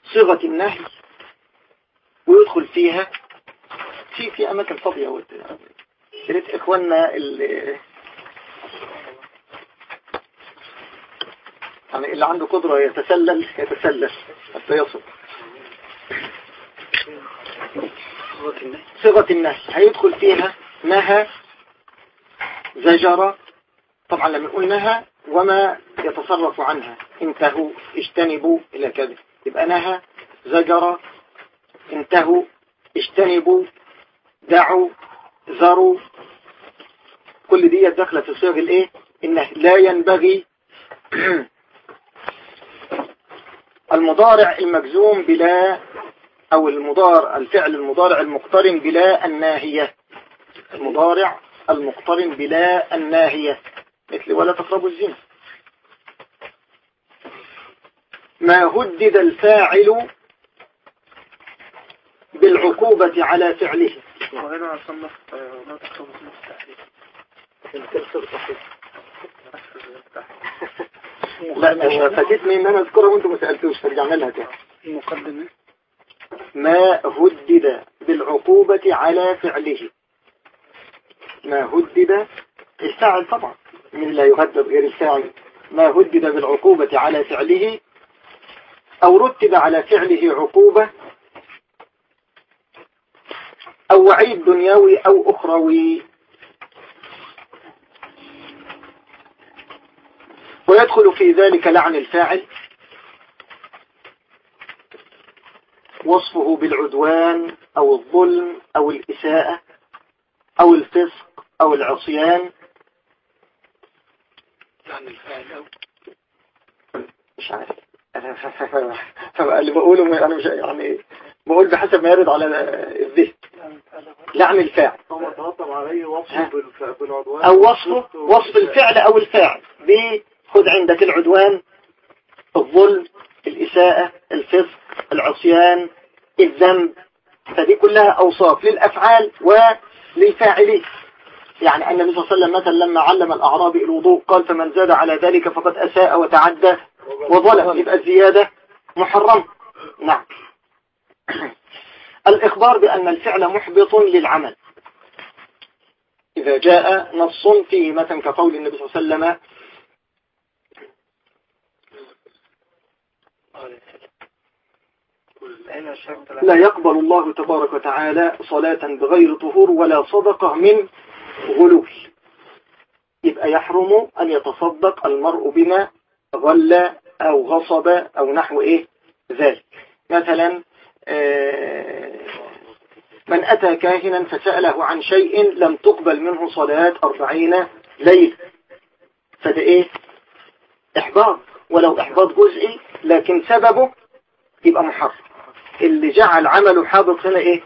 صيغة النهي ويدخل فيها في أماكن فاضية. يا ريت إخواننا يعني اللي عنده قدرة يتسلل حتى يصل. صيغة النهي هيدخل فيها نهى، زجر. طبعا لما نقول نهى وما يتصرف عنها، انتهوا، اجتنبوا إلى كذا، يبقى نهى، زجر، انتهوا، اجتنبوا، دعوا، ذروا، كل دي داخله في صيغ الايه؟ النهي. لا ينبغي المضارع المجزوم بلا، او الفعل المضارع المقترن بلا الناهية، المضارع المقترن بلا الناهية، مثل ولا تقربوا الزنا. ما هدد الفاعل بالعقوبة على فعله. وهنا صنف لا تقربوا لا فاتتني ان انا اذكرها وانتم ما سألتوش، فرجعنا لها تاني. المقدمة ما هدد بالعقوبة على فعله. ما هدد الفاعل طبعا، من لا يهدد غير الفاعل. ما هدد بالعقوبة على فعله او رتب على فعله عقوبة او وعيد دنيوي او اخروي. ويدخل في ذلك لعن الفاعل، وصفه بالعدوان أو الظلم أو الإساءة أو الفسق أو العصيان. لعن الفاعل أو مش عارف اللي بقوله أنا مش يعني بقول بحسب ما يرد على الذهن. لعن الفاعل أو وصف الفعل أو الفاعل. خد عندك العدوان، الظلم، الإساءة، الفسق، العصيان، الذنب، فدي كلها أوصاف للأفعال وللفاعلين. يعني أن النبي صلى الله عليه وسلم مثلا لما علم الأعرابي الوضوء قال فمن زاد على ذلك فقد أساء وتعدى وظلم، يبقى الزيادة محرم. نعم. الإخبار بأن الفعل محبط للعمل إذا جاء نص فيه مثلا كقول النبي صلى الله عليه وسلم لا يقبل الله تبارك وتعالى صلاة بغير طهور ولا صدقة من غلول. يبقى يحرم أن يتصدق المرء بما غل أو غصب أو نحو ذلك. مثلا من أتى كاهنا فسأله عن شيء لم تقبل منه صلاة 40 ليلة، فده إحباط، ولو إحباط جزئي لكن سببه يبقى محرم. اللي جعل عمله حابط هنا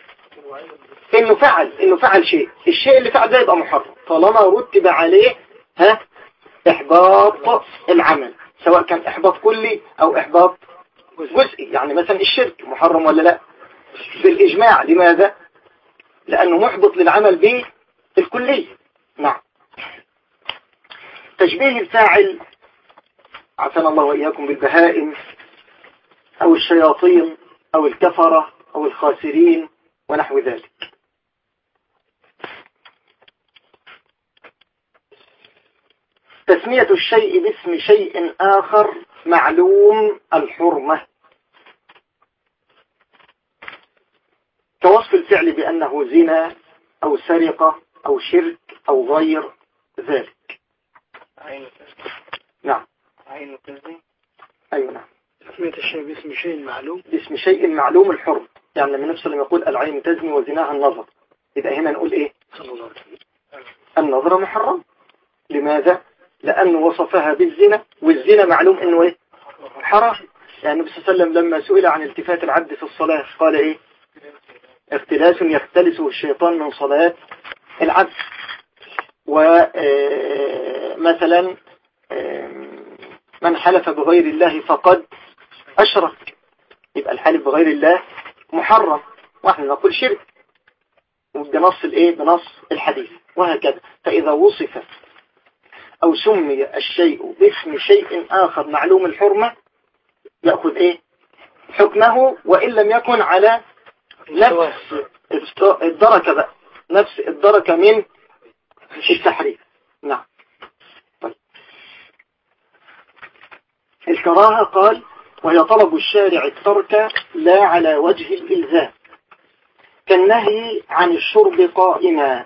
انه فعل شيء، الشيء اللي فعل ده يبقى محرم طالما رتب عليه احباط العمل، سواء كان احباط كلي او احباط جزئي. يعني مثلا الشرك محرم ولا لا؟ بالاجماع. لماذا؟ لانه محبط للعمل بالكلية. نعم. تشبيه الفاعل عافانا الله واياكم بالبهائم او الشياطين او الكفرة او الخاسرين ونحو ذلك. تسمية الشيء باسم شيء آخر معلوم الحرمة، كوصف الفعل بأنه زنا أو سرقة أو شرك أو غير ذلك. نعم. أيوة نعم. تسمية الشيء باسم شيء معلوم، باسم شيء معلوم الحرمة. يعني لما النبي صلى الله عليه وسلم يقول العين تزني وزناها النظر، يبقى هنا نقول صلى الله عليه وسلم النظر محرم. لماذا؟ لأنه وصفها بالزنا، والزنا معلوم أنه حرام. يعني النبي صلى الله عليه وسلم لما سئل عن التفات العبد في الصلاة قال اختلاس يختلسه الشيطان من صلاة العبد. ومثلا من حلف بغير الله فقد أشرك، يبقى الحلف بغير الله محرم، واحنا نقول شرك بنص بنص الحديث، وهكذا. فإذا وصف أو سمي الشيء باسم شيء آخر معلوم الحرمة يأخذ حكمه وإن لم يكن على نفس الدركة بقى، نفس الدركة من التحريم. نعم. طيب. الكراهة قال وهي طلب الشارع الترك لا على وجه الإلزام، كالنهي عن الشرب قائما.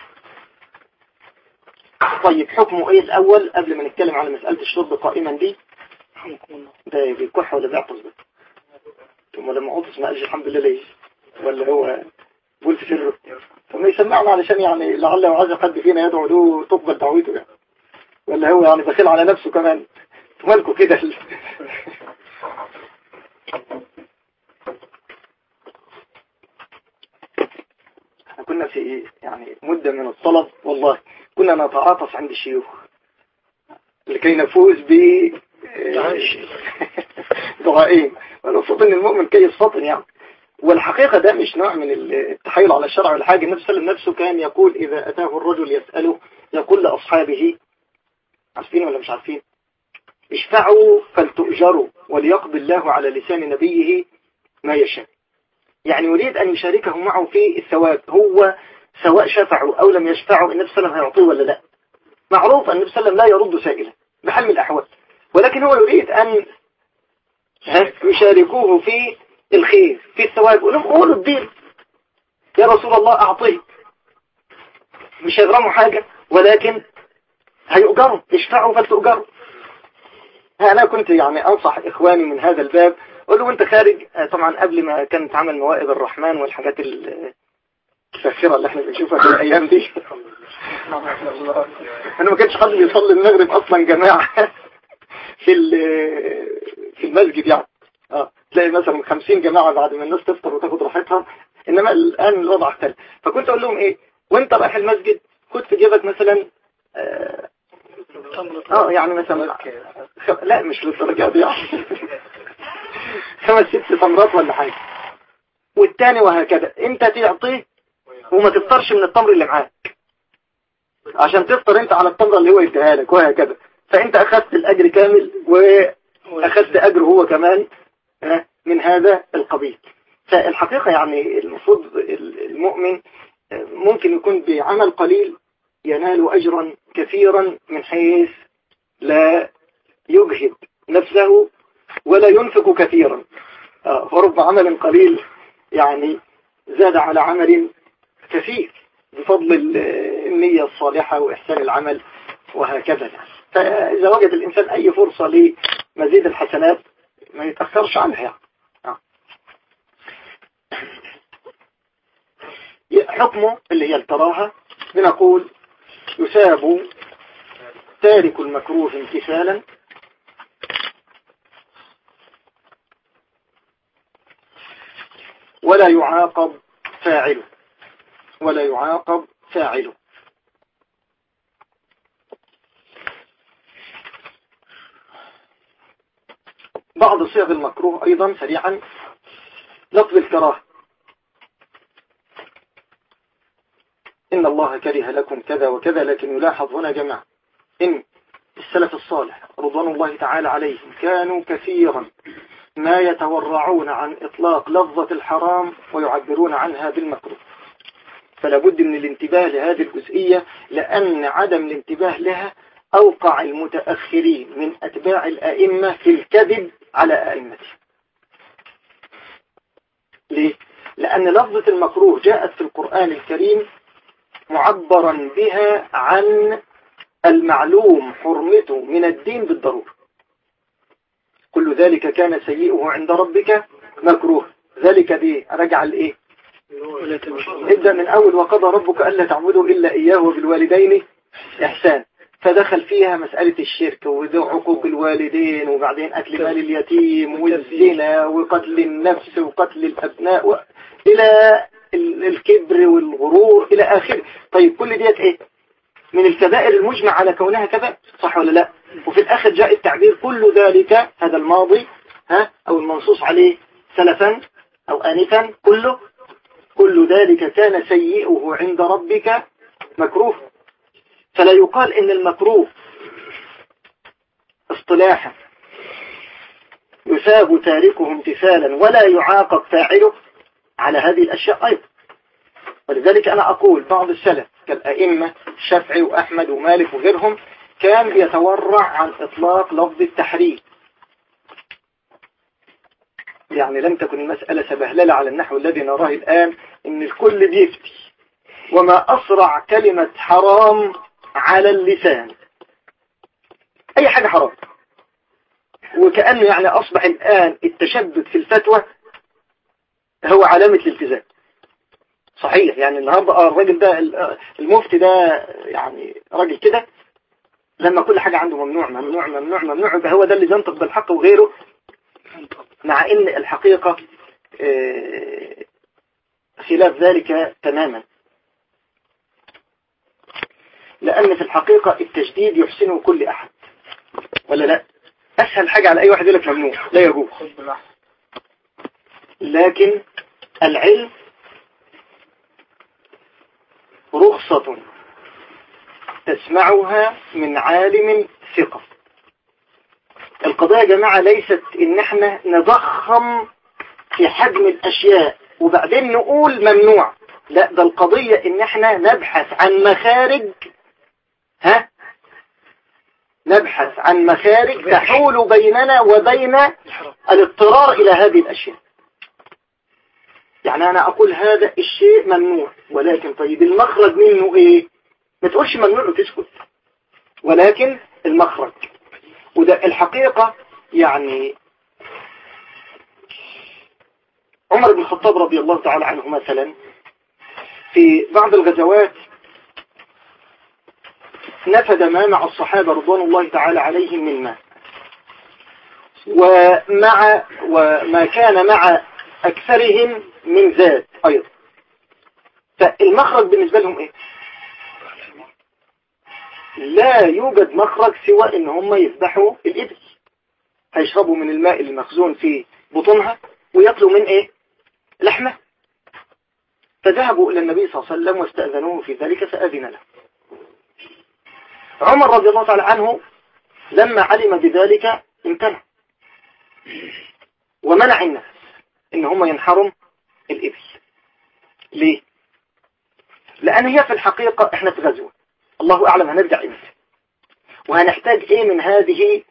طيب حكمه ايه الأول قبل ما نتكلم على مسألة الشرب قائما دي؟ ده بيكح ولا بيعطس بقى؟ ثم لما عطس ما قالش الحمد لله ليه؟ ولا هو قول في سره؟ ثم يسمعنا علشان يعني لعل وعز حد فينا يدعو له تقبل دعوته يعني. ولا هو يعني بخيل على نفسه كمان؟ مالكوا كده؟ احنا كنا في يعني مدة من الطلب والله كنا نتعاطف عند الشيوخ لكي نفوز ب دعائين. والمفروض ان المؤمن كيس فطن يعني. والحقيقة ده مش نوع من التحايل على الشرع ولا حاجة. النبي صلى الله عليه وسلم نفسه كان يقول إذا أتاه الرجل يسأله يقول لأصحابه، عارفين ولا مش عارفين؟ اشفعوا فلتؤجروا وليقضي الله على لسان نبيه ما يشاء. يعني يريد أن يشاركه معه في الثواب. هو سواء شفعوا أو لم يشفعوا النبي صلى الله عليه وسلم هيعطيه ولا لا. معروف أن النبي صلى الله عليه وسلم لا يرد سائلا بحال من الأحوال، ولكن هو يريد أن يشاركوه في الخير في الثواب. ولم قولوا الدين يا رسول الله أعطيه، مش هيغرموا حاجة ولكن هيؤجروا، اشفعوا فلتؤجروا. أنا كنت يعني أنصح إخواني من هذا الباب، أقول له وانت خارج، طبعا قبل ما كانت تعمل موائد الرحمن والحاجات الفاخرة اللي احنا بنشوفها في الأيام دي أنه ما كانش حد بيصلي المغرب أصلا جماعة في المسجد يعني. تلاقي مثلا 50 جماعة بعد ما الناس تفطر وتاخد راحتها. إنما الآن الوضع اختلف. فكنت أقول لهم إيه، وانت رايح المسجد خد في جيبك مثلا يعني مثلا لا مش للدرجة دي يعني 5-6 تمرات ولا حاجة، والتاني وهكذا. انت تعطيه وما تفطرش من التمر اللي معاك عشان تفطر انت على التمرة اللي هو يديها لك وهكذا. فانت اخذت الاجر كامل واخذت اجر هو كمان من هذا القبيل. فالحقيقة يعني المفروض المؤمن ممكن يكون بعمل قليل ينال أجرا كثيرا من حيث لا يجهد نفسه ولا ينفق كثيرا. فرب عمل قليل يعني زاد على عمل كثير بفضل النية الصالحة وإحسان العمل وهكذا. فإذا وجد الإنسان أي فرصة لمزيد الحسنات ما يتأخرش عنها يعني. حكمه اللي هي الكراهة بنقول يثاب تارك المكروه امتثالا ولا يعاقب فاعله بعض صيغ المكروه أيضا سريعا. لفظ الكراهة إن الله كره لكم كذا وكذا، لكن يلاحظ هنا جماعة إن السلف الصالح رضوان الله تعالى عليهم كانوا كثيرا ما يتورعون عن إطلاق لفظة الحرام ويعبرون عنها بالمكروه. فلا بد من الانتباه لهذه الجزئية، لأن عدم الانتباه لها أوقع المتأخرين من أتباع الأئمة في الكذب على أئمته. ليه؟ لأن لفظة المكروه جاءت في القرآن الكريم معبرا بها عن المعلوم حرمته من الدين بالضرورة. كل ذلك كان سيئه عند ربك مكروه. ذلك دي رجع لإيه؟ نبدأ من أول وقضى ربك ألا تعبدوا إلا إياه وبالوالدين إحسان. فدخل فيها مسألة الشرك وعقوق الوالدين، وبعدين أكل مال اليتيم والزنا وقتل النفس وقتل الأبناء إلى الكبر والغرور إلى آخره. طيب كل ديت إيه؟ من الكبائر المجمع على كونها كبائر، صح ولا لا؟ وفي الآخر جاء التعبير كل ذلك، هذا الماضي أو المنصوص عليه سلفا أو آنفا، كل ذلك كان سيئه عند ربك مكروه. فلا يقال إن المكروه اصطلاحا يثاب تاركه امتثالا ولا يعاقب فاعله على هذه الأشياء أيضا. ولذلك أنا أقول بعض السلف كالأئمة الشافعي وأحمد ومالك وغيرهم كان يتورع عن إطلاق لفظ التحريم. يعني لم تكن المسألة سبهللة على النحو الذي نراه الآن إن الكل بيفتي، وما أسرع كلمة حرام على اللسان، أي حاجة حرام، وكأنه يعني أصبح الآن التشدد في الفتوى هو علامة الالتزام. صحيح، يعني النهاردة الراجل ده المفتي ده يعني راجل كده لما كل حاجة عنده ممنوع ممنوع ممنوع ممنوع، يبقى هو ده اللي ينطق بالحق وغيره، مع ان الحقيقة خلاف ذلك تماما. لأن في الحقيقة التجديد يحسنه كل أحد، ولا لا؟ أسهل حاجة على أي واحد يقول لك ممنوع لا يجوز، لكن العلم رخصة تسمعها من عالم ثقة. القضايا يا جماعة ليست إن احنا نضخم في حجم الأشياء وبعدين نقول ممنوع، لا، ده القضية إن احنا نبحث عن مخارج، نبحث عن مخارج تحول بيننا وبين الاضطرار إلى هذه الأشياء. يعني أنا أقول هذا الشيء ممنوع، ولكن طيب المخرج منه إيه؟ ما تقولش ممنوع وتسكت، ولكن المخرج. وده الحقيقة يعني عمر بن الخطاب رضي الله تعالى عنه مثلا في بعض الغزوات نفد ما مع الصحابة رضوان الله تعالى عليهم من ماء، وما كان مع أكثرهم من زاد أيضا. فالمخرج بالنسبة لهم إيه؟ لا يوجد مخرج سوى إن هم يذبحوا الإبل، هيشربوا من الماء المخزون في بطونها ويأكلوا من إيه؟ لحمة. فذهبوا إلى النبي صلى الله عليه وسلم واستأذنوه في ذلك فأذن له. عمر رضي الله تعالى عنه لما علم بذلك امتنع ومنع الناس إن هم ينحروا الإبل. ليه؟ لأن هي في الحقيقة إحنا في غزوة، الله أعلم هنرجع إمتى، وهنحتاج إيه من هذه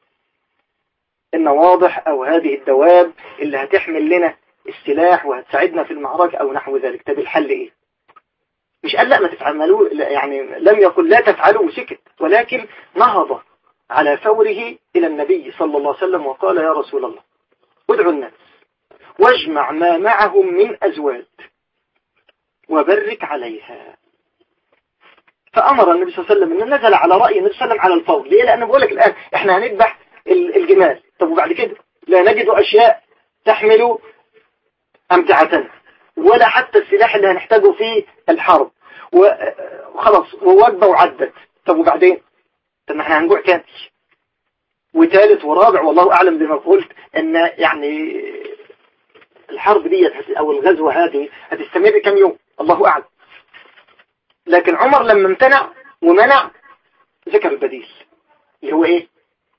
النواضح أو هذه الدواب اللي هتحمل لنا السلاح وهتساعدنا في المعركة أو نحو ذلك. طب الحل إيه؟ مش قال لا ما تفعلوا، يعني لم يقل لا تفعلوا وسكت، ولكن نهض على فوره إلى النبي صلى الله عليه وسلم وقال يا رسول الله ادعوا الناس واجمع ما معهم من أزواج وبرك عليها. فأمر النبي صلى الله عليه وسلم أنه نزل على رأي النبي صلى الله عليه وسلم على الفور. ليه؟ لأنه بقول لك الآن احنا هنذبح الجمال، طب وبعد كده لا نجد أشياء تحمل أمتعتنا ولا حتى السلاح اللي هنحتاجه في الحرب، وخلاص ووجبة وعدت. طب وبعدين؟ طب احنا هنجوع تاني وثالث ورابع، والله أعلم بما قلت أن يعني الحرب دي أو الغزوة هذه هتستمر كم يوم الله أعلم. لكن عمر لما امتنع ومنع ذكر البديل اللي هو ايه؟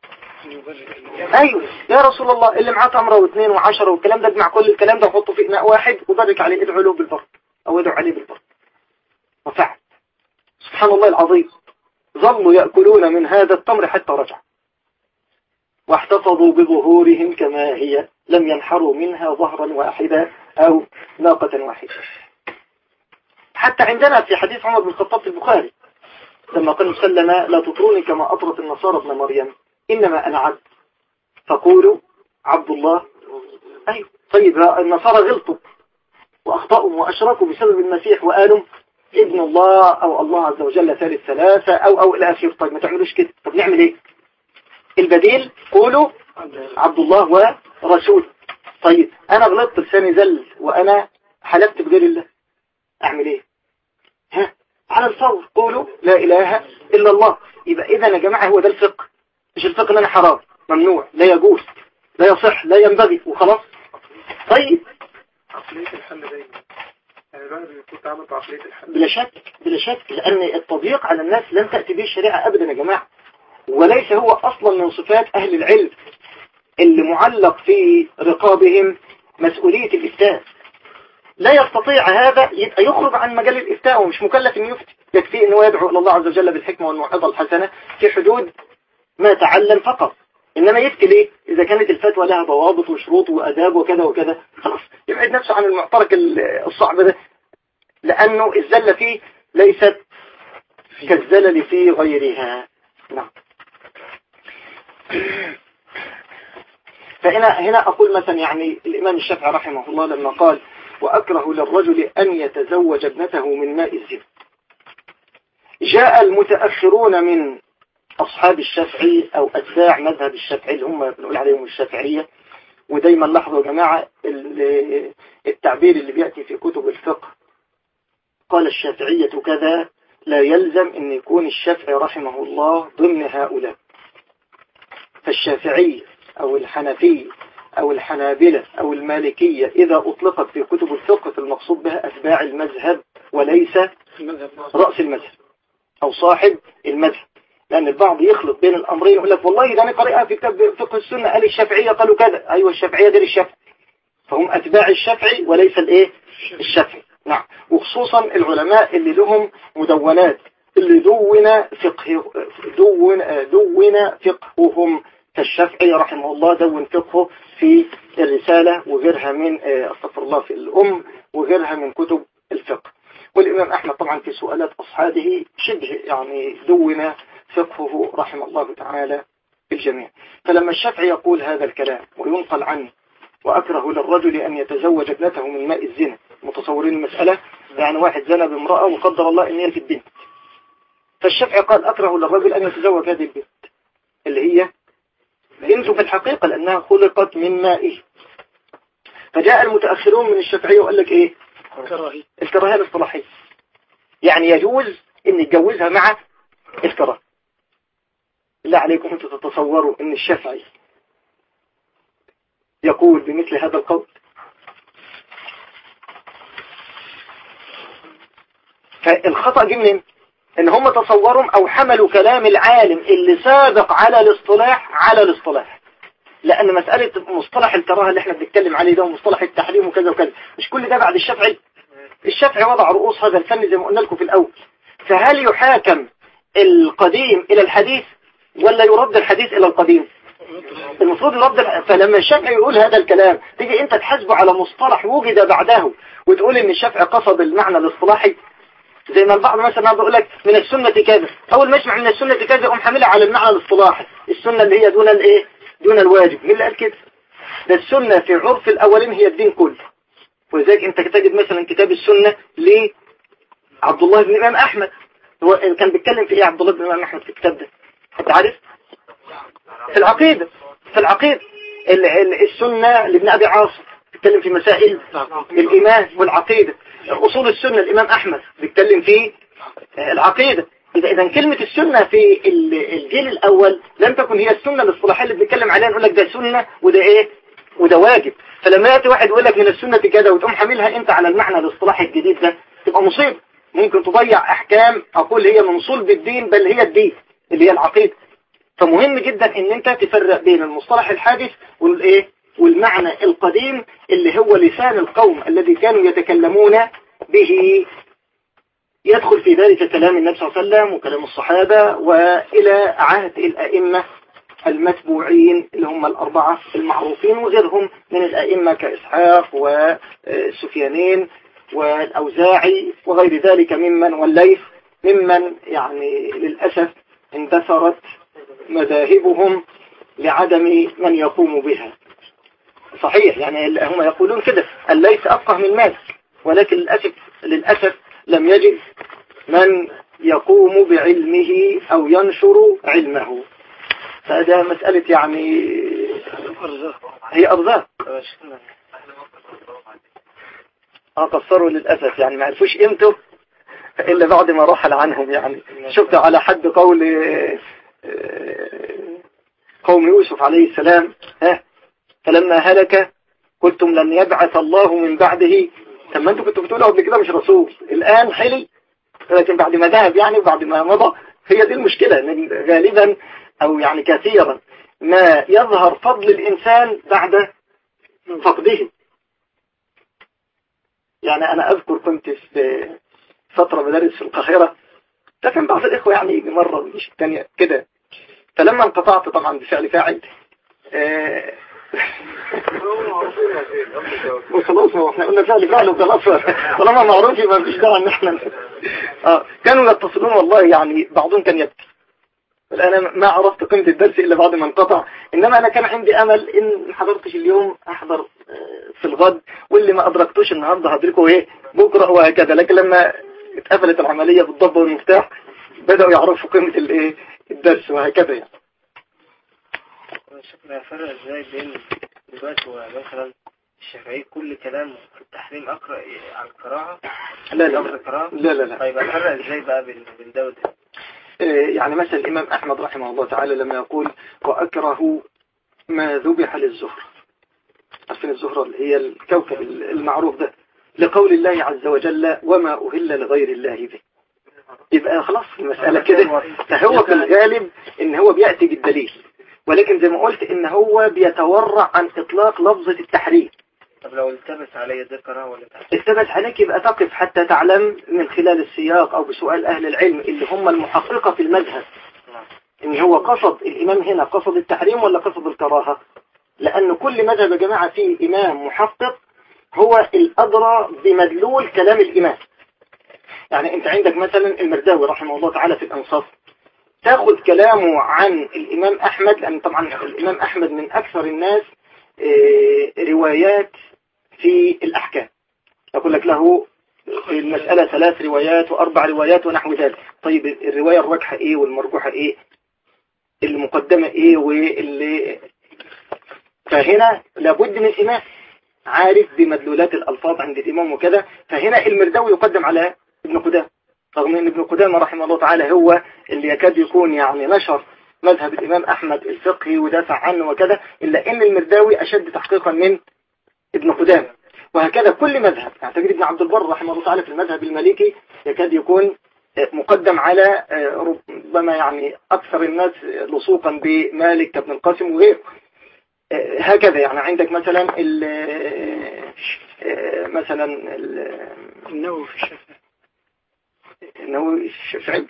ايوه يا رسول الله اللي معاه تمره واثنين وعشرة والكلام ده، اجمع كل الكلام ده وحطه في اناء واحد وبارك عليه، ادعوا له بالبركه او ادعوا عليه بالبركه. وفعل سبحان الله العظيم، ظلوا يأكلون من هذا التمر حتى رجع واحتفظوا بظهورهم كما هي، لم ينحروا منها ظهرا واحدا او ناقة واحدة. حتى عندنا في حديث عمر بن الخطاب في البخاري لما قال مسلم لا تطروني كما أطرت النصارى ابن مريم إنما أنا عبد فقولوا عبد الله. أيوة طيب النصارى غلطوا وأخطأوا وأشركوا بسبب المسيح وقالوا ابن الله أو الله عز وجل ثالث ثلاثة أو إلى آخره. طيب ما تعملوش كده، طب نعمل إيه؟ البديل قولوا عبد الله ورسوله. طيب أنا غلطت لساني زل وأنا حلفت بغير الله، أعمل إيه؟ على الفور قولوا لا إله إلا الله. يبقى إذا يا جماعة هو ده الفقه، مش الفقه ان انا حرام ممنوع لا يجوز لا يصح لا ينبغي وخلاص. طيب عقلية الحل دايما يعني الواحد يكون تعامل بعقلية الحل بلا شك بلا شك، لأن التضييق على الناس لن تأتي به الشريعة أبدا يا جماعة، وليس هو أصلا من صفات أهل العلم. اللي معلق في رقابهم مسؤولية الإفتاء. لا يستطيع هذا يبقى يخرج عن مجال الإفتاء ومش مكلف أن يفتي، يكفي أنه يدعو إلى الله عز وجل بالحكمة والموعظة الحسنة في حدود ما تعلم فقط. إنما يفتي ليه؟ إذا كانت الفتوى لها ضوابط وشروط وأداب وكذا وكذا، خلاص يبعد نفسه عن المعترك الصعب ده، لأنه الزلة فيه ليست كالزلل في غيرها. نعم. فهنا أقول مثلا يعني الإمام الشافعي رحمه الله لما قال وأكره للرجل أن يتزوج ابنته من ماء الزنا، جاء المتأخرون من أصحاب الشافعي أو أتباع مذهب الشافعي اللي هم بنقول عليهم الشافعية، ودايما لاحظوا يا جماعة التعبير اللي بيأتي في كتب الفقه، قال الشافعية كذا، لا يلزم أن يكون الشافعي رحمه الله ضمن هؤلاء. فالشافعي أو الحنفي أو الحنابلة أو المالكية إذا أطلقت في كتب الفقه فالمقصود بها أتباع المذهب وليس رأس المذهب أو صاحب المذهب، لأن البعض يخلط بين الأمرين يقول لك والله ده أنا قرأها في كتاب فقه السنة قال الشافعية قالوا كذا، أيوة الشافعية غير الشافعي، فهم أتباع الشافعي وليس الإيه الشافعي. نعم. وخصوصا العلماء اللي لهم مدونات اللي دون فقههم، كالشافعي رحمه الله دون فقهه في الرسالة وغيرها من استغفر الله في الأم وغيرها من كتب الفقه. والإمام أحمد طبعا في سؤالات أصحابه شبه يعني دون فقهه رحمه الله تعالى الجميع. فلما الشافعي يقول هذا الكلام وينقل عنه وأكره للرجل أن يتزوج ابنته من ماء الزنا، متصورين المسألة؟ يعني واحد زنى بامرأة وقدر الله أن يلد البنت، فالشافعي قال أكره للرجل أن يتزوج هذه البنت اللي هي بنته في الحقيقة لأنها خلقت من مائه. فجاء المتأخرون من الشافعية وقال لك إيه؟ الكراهية الاصطلاحية، يعني يجوز أن يتجوزها مع الكراهية. بالله عليكم أنتم تتصوروا أن الشافعي يقول بمثل هذا القول؟ فالخطأ جه منين؟ ان هم تصوروا او حملوا كلام العالم اللي سابق على الاصطلاح، لان مسألة مصطلح الكراهة اللي احنا بنتكلم عليه ده ومصطلح التحريم وكذا وكذا مش كل ده بعد الشافعي. الشافعي وضع رؤوس هذا الفن زي ما قلنا لكم في الاول. فهل يحاكم القديم الى الحديث ولا يرد الحديث الى القديم؟ المفروض يرد. فلما الشافعي يقول هذا الكلام تيجي انت تحاسبه على مصطلح وجد بعده وتقول ان الشافعي قصد المعنى الاصطلاحي، زي ما البعض مثلا بيقول لك من السنة كذا، اول ما يسمع من السنة كذا يقوم حاملها على المعنى الاصطلاحي، السنة اللي هي دون الايه دون الواجب. مين اللي قال كده؟ ده السنة في عرف الاولين هي الدين كله. ولذلك انت تجد مثلا كتاب السنة لعبد الله بن الامام احمد، هو كان بيتكلم في ايه عبد الله بن الامام احمد في الكتاب ده؟ انت عارف؟ في العقيدة السنة لابن ابي عاصم بيتكلم في مسائل الايمان والعقيدة. أصول السنة الإمام أحمد بيتكلم في العقيدة. إذا كلمة السنة في الجيل الأول لم تكن هي السنة الاصطلاحية اللي بنتكلم عليها نقول لك ده سنة وده إيه وده واجب. فلما يأتي واحد يقول لك من السنة كذا وتقوم حاملها أنت على المعنى الاصطلاحي الجديد ده تبقى مصيبة، ممكن تضيع أحكام أقول هي من صلب الدين بل هي الدين اللي هي العقيدة. فمهم جدا أن أنت تفرق بين المصطلح الحادث والإيه والمعنى القديم اللي هو لسان القوم الذي كانوا يتكلمون به، يدخل في ذلك كلام النبي صلى الله عليه وسلم وكلام الصحابة وإلى عهد الأئمة المتبوعين اللي هم الأربعة المعروفين وغيرهم من الأئمة كإسحاق والسفيانين والأوزاعي وغير ذلك ممن والليث ممن يعني للأسف اندثرت مذاهبهم لعدم من يقوم بها. صحيح يعني هم يقولون كده الليث أفقه من مالك، ولكن للأسف لم يجد من يقوم بعلمه أو ينشر علمه. فهذا مسألة يعني هي أرزاق. قصروا للأسف يعني ما عرفوش قيمته إلا بعد ما رحل عنهم. يعني شفت على حد قوم يوسف عليه السلام فلما هلك قلتم لن يبعث الله من بعده. لما انتوا كنتوا بتقولوا قبل كده مش رسول، الآن حلي، لكن بعد ما ذهب يعني وبعد ما مضى. هي دي المشكلة غالبا أو يعني كثيرا ما يظهر فضل الإنسان بعد فقده. يعني أنا أذكر كنت في فترة بدرس في القاهرة، فكان بعض الإخوة يعني يجي مرة مش الثانية كده، فلما انقطعت طبعا بفعل فاعل وخلاص هو احنا قلنا فعل وخلاص طالما معروف ما فيش داعي ان احنا كانوا يتصلون والله، يعني بعضهم كان يبكي. انا ما عرفت قيمة الدرس الا بعد ما انقطع، انما انا كان عندي امل ان ما حضرتش اليوم احضر في الغد، واللي ما ادركتوش النهارده هدركه ايه بكره وهكذا. لكن لما اتقفلت العملية بالضبط والمفتاح بدأوا يعرفوا قيمة الايه الدرس وهكذا يعني. شكلها فرق ازاي بين دلوقتي ومثلا الشافعي كل كلام في التحريم اقرأ على القراءة؟ لا. طيب الفرق ازاي بقى بين ده وده؟ يعني مثلا الإمام أحمد رحمه الله تعالى لما يقول وأكره ما ذبح للزهرة، عارفين الزهرة اللي هي الكوكب المعروف ده، لقول الله عز وجل وما أهل لغير الله به، يبقى خلاص المسألة كده. فهو في الغالب إن هو بيأتي بالدليل، ولكن زي ما قلت إن هو بيتورع عن إطلاق لفظة التحريم. طب لو التبس علي ذكرها ولا تحريم؟ التبس عليك يبقى تقف حتى تعلم من خلال السياق أو بسؤال أهل العلم اللي هم المحققة في المذهب إن هو قصد الإمام هنا قصد التحريم ولا قصد الكراهة، لأن كل مذهب يا جماعة فيه إمام محقق هو الأدرى بمدلول كلام الإمام. يعني أنت عندك مثلا المرداوي رحمه الله تعالى في الأنصاف، تاخذ كلامه عن الإمام أحمد، لأن طبعا الإمام أحمد من أكثر الناس روايات في الأحكام، أقول لك له في المسألة 3 روايات و4 روايات ونحو ذلك. طيب الرواية الراجحة إيه والمرجوحة إيه، المقدمة إيه واللي، فهنا لابد من إمام عارف بمدلولات الألفاظ عند الإمام وكذا. فهنا المرداوي يقدم على ابن قدامة، رغم أن ابن قدامة رحمه الله تعالى هو اللي يكاد يكون يعني نشر مذهب الإمام أحمد الفقهي ودافع عنه وكذا، إلا أن المرداوي أشد تحقيقا من ابن قدامة. وهكذا كل مذهب، يعني تجد ابن عبد البر رحمه الله تعالى في المذهب المالكي يكاد يكون مقدم على ربما يعني أكثر الناس لصوقا بمالك كابن القاسم وغيره. هكذا يعني عندك مثلا مثلا النووي في الشافعي، النووي الشافعي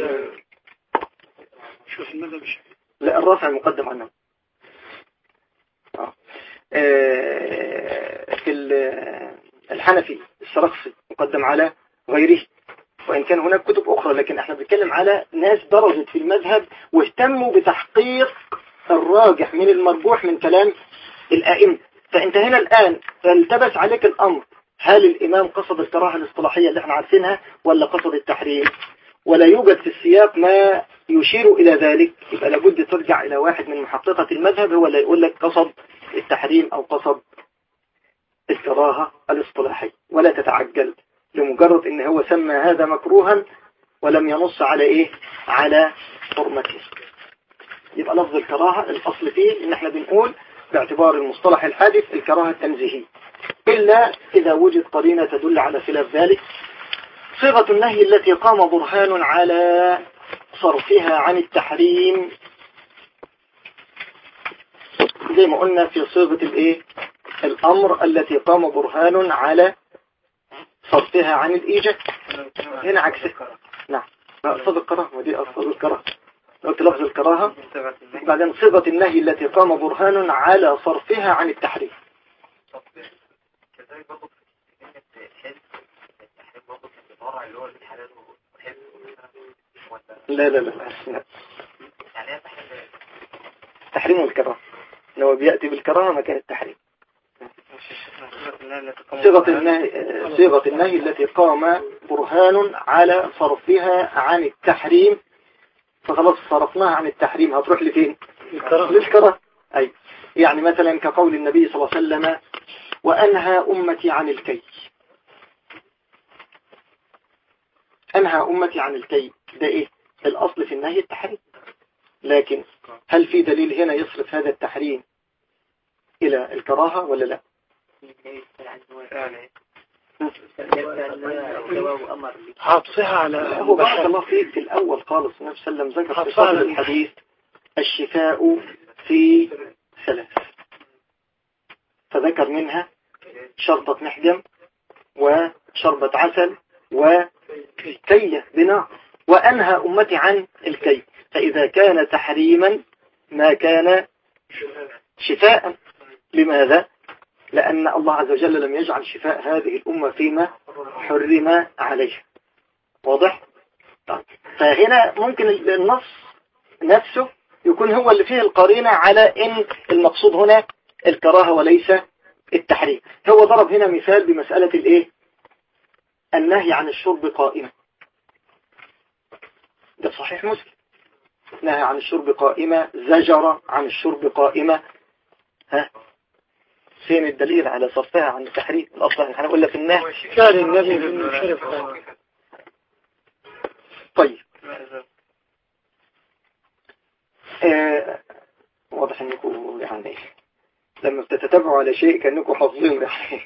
شوف المذهب الشافعي، لا الرافع مقدم عنه. في الحنفي السرخسي مقدم على غيره، وإن كان هناك كتب أخرى، لكن احنا بنتكلم على ناس درجت في المذهب واهتموا بتحقيق الراجح من المرجوح من كلام الآئمة. فأنت هنا الآن التبس عليك الأمر، هل الإمام قصد الكراهة الاصطلاحية اللي احنا عارفينها ولا قصد التحريم؟ ولا يوجد في السياق ما يشير إلى ذلك، يبقى لابد ترجع إلى واحد من محققة المذهب هو اللي يقول لك قصد التحريم أو قصد الكراهة الاصطلاحية، ولا تتعجل لمجرد إن هو سمى هذا مكروها ولم ينص على إيه، على حرمته. يبقى لفظ الكراهة الأصل فيه إن احنا بنقول باعتبار المصطلح الحادث الكراهة التنزيهية، إلا إذا وجد قرينة تدل على خلاف ذلك. صيغة النهي التي قام برهان على صرفها عن التحريم، زي ما قلنا في صيغة الايه الأمر التي قام برهان على صرفها عن الإيجاب، هنا عكسه. نعم أقصد الكراهة، ودي أقصد الكراهة، قلت لفظ الكراهة. بعدين صيغة النهي التي قام برهان على صرفها عن التحريم. لا تحريم الكراهة لو بيأتي بالكراهة مكان التحريم. صيغة النهي التي قام برهان على صرفها عن التحريم، فخلاص صرفناها عن التحريم هتروح لفين؟ للكراهة. أي يعني مثلا كقول النبي صلى الله عليه وسلم وأنهى أمتي عن الكي، أنهى أمتي عن الكي، ده إيه؟ الأصل في النهي التحريم، لكن هل في دليل هنا يصرف هذا التحريم إلى الكراهة ولا لا؟ عطفها على هو بارك الله فيك في الأول خالص النبي صلى الله عليه وسلم ذكر في صدر الحديث الشفاء في 3، فذكر منها شربة محجم وشربة عسل وكية بنار، وأنهى أمتي عن الكي. فإذا كان تحريما ما كان شفاء. لماذا؟ لأن الله عز وجل لم يجعل شفاء هذه الأمة فيما حرم عليها. واضح؟ طيب. فهنا ممكن النص نفسه يكون هو اللي فيه القرينة على إن المقصود هنا الكراهة وليس التحريم. هو ضرب هنا مثال بمسألة الإيه؟ النهي عن الشرب قائمة. ده صحيح مسلم، نهي عن الشرب قائمة، زجر عن الشرب قائمة. ها فين الدليل على صرفها عن التحريم؟ الأصل احنا هنقول لك النهي كان النبي بالشرب. طيب واضح انكم يعني لما بتتتبعوا على شيء كأنكم حافظين يعني.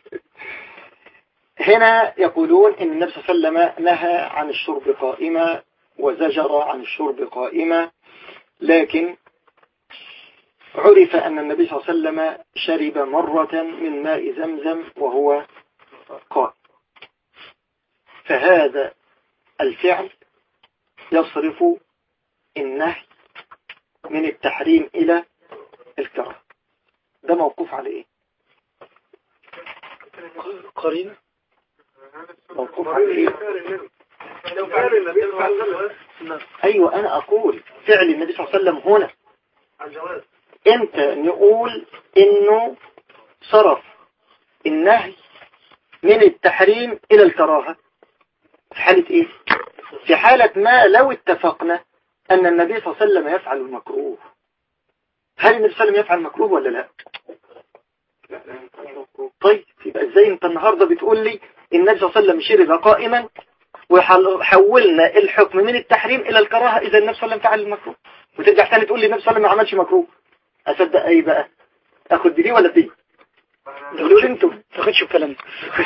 هنا يقولون ان النبي صلى الله عليه وسلم نهى عن الشرب قائمة وزجر عن الشرب قائمة، لكن عرف أن النبي صلى الله عليه وسلم شرب مرة من ماء زمزم وهو قائم، فهذا الفعل يصرف النهي من التحريم إلى الكراهة. ده موقوف على إيه؟ قرينة موقوف على إيه؟ أيوة أنا أقول فعل النبي صلى الله عليه وسلم هنا امتى نقول انه صرف النهي من التحريم الى الكراهة؟ في حالة ايه؟ في حالة ما لو اتفقنا ان النبي صلى الله عليه وسلم يفعل المكروه. هل النبي صلى الله عليه وسلم يفعل المكروه ولا لا؟ طيب يبقى ازاي انت النهاردة بتقول لي النبي صلى الله عليه وسلم شرب قائما وحولنا الحكم من التحريم الى الكراهة اذا النبي صلى الله عليه وسلم فعل المكروه، وترجع ثاني تقول لي النبي صلى الله عليه وسلم ما عملش مكروه؟ اصدق ايه بقى؟ اخد بدي ولا بدي؟ تقولوا انتوا تاخدش الكلام.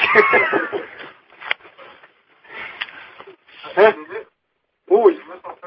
ها قول.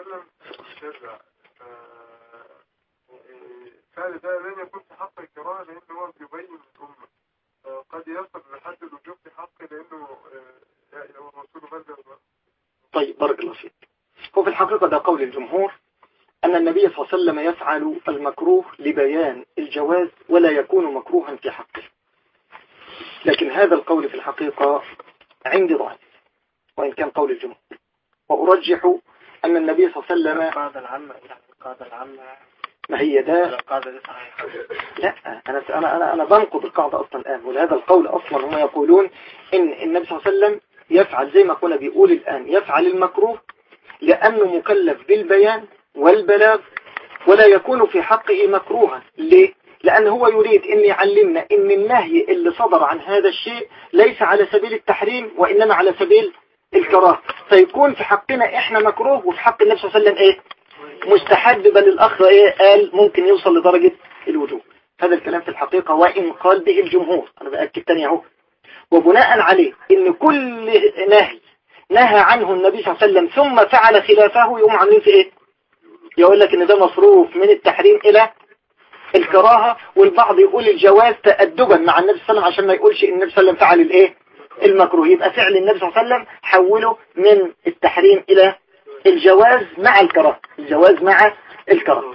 فعل ده لن يكون في حق الكراهه لانه هو بيبين الامه، قد يصل لحد الوجوب في حقه لانه الرسول بلغ. طيب بارك الله فيك. هو في الحقيقة ده قول الجمهور أن النبي صلى الله عليه وسلم يفعل المكروه لبيان الجواز ولا يكون مكروها في حقه، لكن هذا القول في الحقيقة عندي ضعيف وإن كان قول الجمهور، وأرجح أن النبي صلى الله عليه وسلم القاعدة العامة ما هي ده. لا أنا بنقض القاعدة أصلا الآن، ولهذا القول أصلا هم يقولون إن النبي صلى الله عليه وسلم يفعل زي ما كنا بيقول الآن يفعل المكروه لأنه مكلف بالبيان والبلاغ ولا يكون في حقه مكروها. ليه؟ لأنه هو يريد أن يعلمنا أن النهي اللي صدر عن هذا الشيء ليس على سبيل التحريم وإنما على سبيل الكراهة، فيكون في حقنا إحنا مكروه وفي حق النبي صلى الله عليه وسلم إيه؟ مستحب، بل الأخ إيه قال ممكن يوصل لدرجة الوجوب. هذا الكلام في الحقيقة وإن قال به الجمهور، أنا بأكد تاني أهو، وبناء عليه إن كل نهى عنه النبي صلى الله عليه وسلم ثم فعل خلافه يقوم عاملين في إيه؟ يقول لك إن ده مصروف من التحريم إلى الكراهة، والبعض يقول الجواز تأدبا مع النبي صلى الله عليه وسلم عشان ما يقولش إن النبي صلى الله عليه وسلم فعل الإيه؟ المكروه. يبقى فعل النبي صلى الله عليه وسلم حوله من التحريم إلى الجواز مع الكراهة، الجواز مع الكراهة.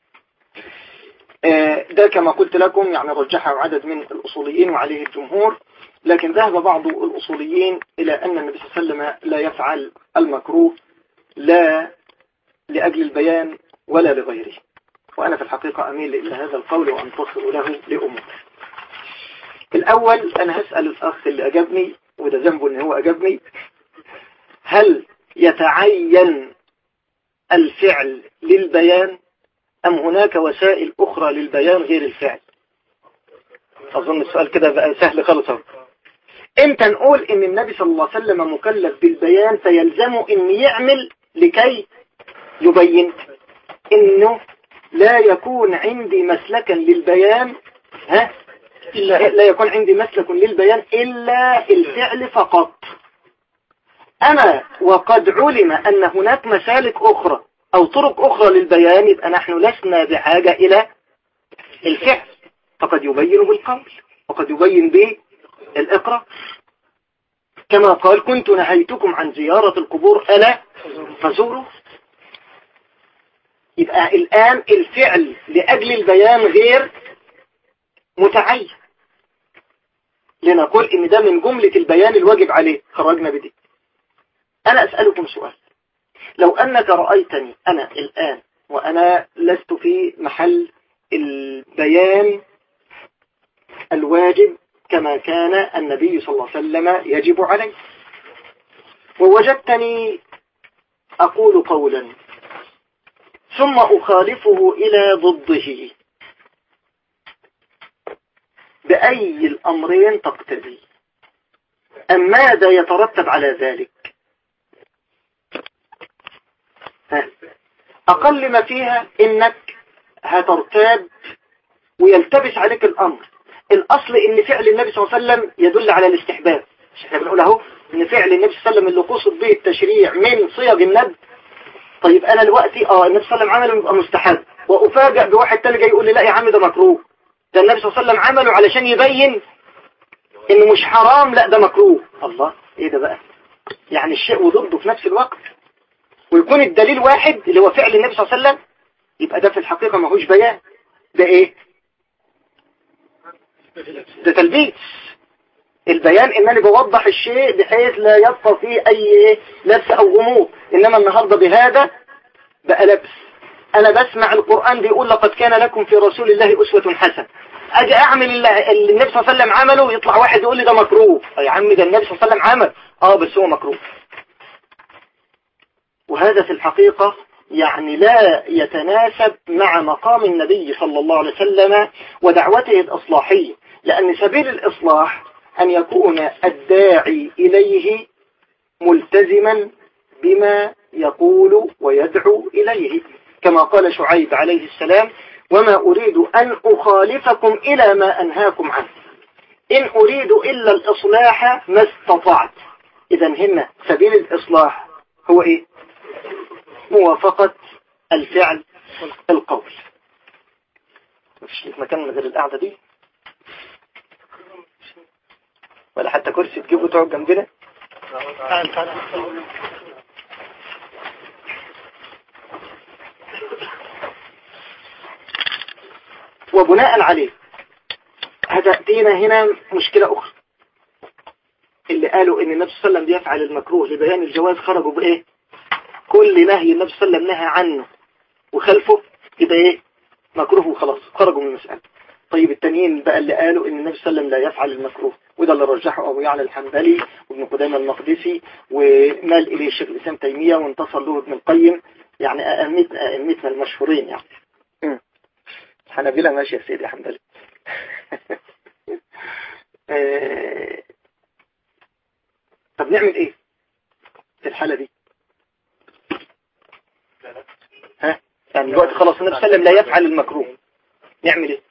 ده كما قلت لكم يعني رجحه عدد من الأصوليين وعليه الجمهور، لكن ذهب بعض الأصوليين إلى أن النبي صلى الله عليه وسلم لا يفعل المكروه لا لأجل البيان ولا لغيره، وأنا في الحقيقة أميل إلى هذا القول وأنتصر له لأمور. الأول أنا هسأل الأخ اللي أجابني وده ذنبه إن هو أجابني، هل يتعين الفعل للبيان أم هناك وسائل أخرى للبيان غير الفعل؟ أظن السؤال كده بقى سهل خالص. امتى نقول إن النبي صلى الله عليه وسلم مكلف بالبيان فيلزمه إن يعمل لكي يبين؟ إنه لا يكون عندي مسلكا للبيان لا يكون عندي مسلك للبيان إلا الفعل فقط. أما وقد علم أن هناك مسالك أخرى أو طرق أخرى للبيان يبقى نحن لسنا بحاجة إلى الفعل، فقد يبين بالقول وقد يبين بالإقرار، كما قال كنت نهيتكم عن زيارة القبور ألا فزوروا. يبقى الآن الفعل لأجل البيان غير متعين، لنقول إن ده من جملة البيان الواجب عليه، خرجنا بدي. أنا أسألكم سؤال، لو أنك رأيتني أنا الآن وأنا لست في محل البيان الواجب كما كان النبي صلى الله عليه وسلم يجب عليه، ووجدتني أقول قولا ثم أخالفه إلى ضده، بأي الأمرين تقتدي؟ أم ماذا يترتب على ذلك؟ أقل ما فيها إنك هترتاب ويلتبس عليك الأمر. الأصل إن فعل النبي صلى الله عليه وسلم يدل على الاستحباب، مش احنا بنقول اهو إن فعل النبي صلى الله عليه وسلم اللي قصد به التشريع من صيغ الندب. طيب أنا دلوقتي النبي صلى الله عليه وسلم عمله يبقى مستحب، وأفاجأ بواحد تاني جاي يقول لي لا يا عم ده مكروه، ده النبي صلى الله عليه وسلم عمله علشان يبين إنه مش حرام، لا ده مكروه. الله، إيه ده بقى؟ يعني الشيء وضده في نفس الوقت، ويكون الدليل واحد اللي هو فعل النبي صلى الله عليه وسلم، يبقى ده في الحقيقة ما هوش بيان، ده ايه؟ ده تلبيس. البيان انني بوضح الشيء بحيث لا يبقى فيه اي لبس او غموض، انما النهاردة بهذا بقى لبس. انا بسمع القرآن بيقول لقد كان لكم في رسول الله اسوة حسنة، اجي اعمل اللي النبي صلى الله عليه وسلم عمله، يطلع واحد يقول لي ده مكروه. يا عم ده النبي صلى الله عليه وسلم عمل بس هو مكروه. وهذا في الحقيقة يعني لا يتناسب مع مقام النبي صلى الله عليه وسلم ودعوته الإصلاحية، لأن سبيل الإصلاح أن يكون الداعي إليه ملتزما بما يقول ويدعو إليه، كما قال شعيب عليه السلام وما أريد أن أخالفكم إلى ما أنهاكم عنه إن أريد إلا الإصلاح ما استطعت. إذا هنا سبيل الإصلاح هو إيه؟ موافقة الفعل القول. مفيش لك مكان من غير القعدة دي، ولا حتى كرسي تجيبه تقعد جنبنا. وبناء عليه هتأتينا هنا مشكلة أخرى. اللي قالوا إن النبي صلى الله عليه وسلم بيفعل المكروه لبيان الجواز خرجوا بإيه؟ كل نهي النبي صلى الله عليه وسلم نهى عنه وخلفه يبقى إيه؟ مكروه وخلاص، خرجوا من المسألة. طيب التانيين بقى اللي قالوا إن النبي صلى الله عليه وسلم لا يفعل المكروه، وده اللي رجحه أبو يعلى الحنبلي وابن قدامة المقدسي ومال إليه الشيخ الإسلام تيمية وانتصر له ابن القيم، يعني أئمتنا المشهورين يعني. الحنابلة ماشي يا سيدي حنبلي. طب نعمل إيه في الحالة دي؟ يعني دلوقتي خلاص النبي صلى الله عليه وسلم لا يفعل المكروه، نعمل ايه؟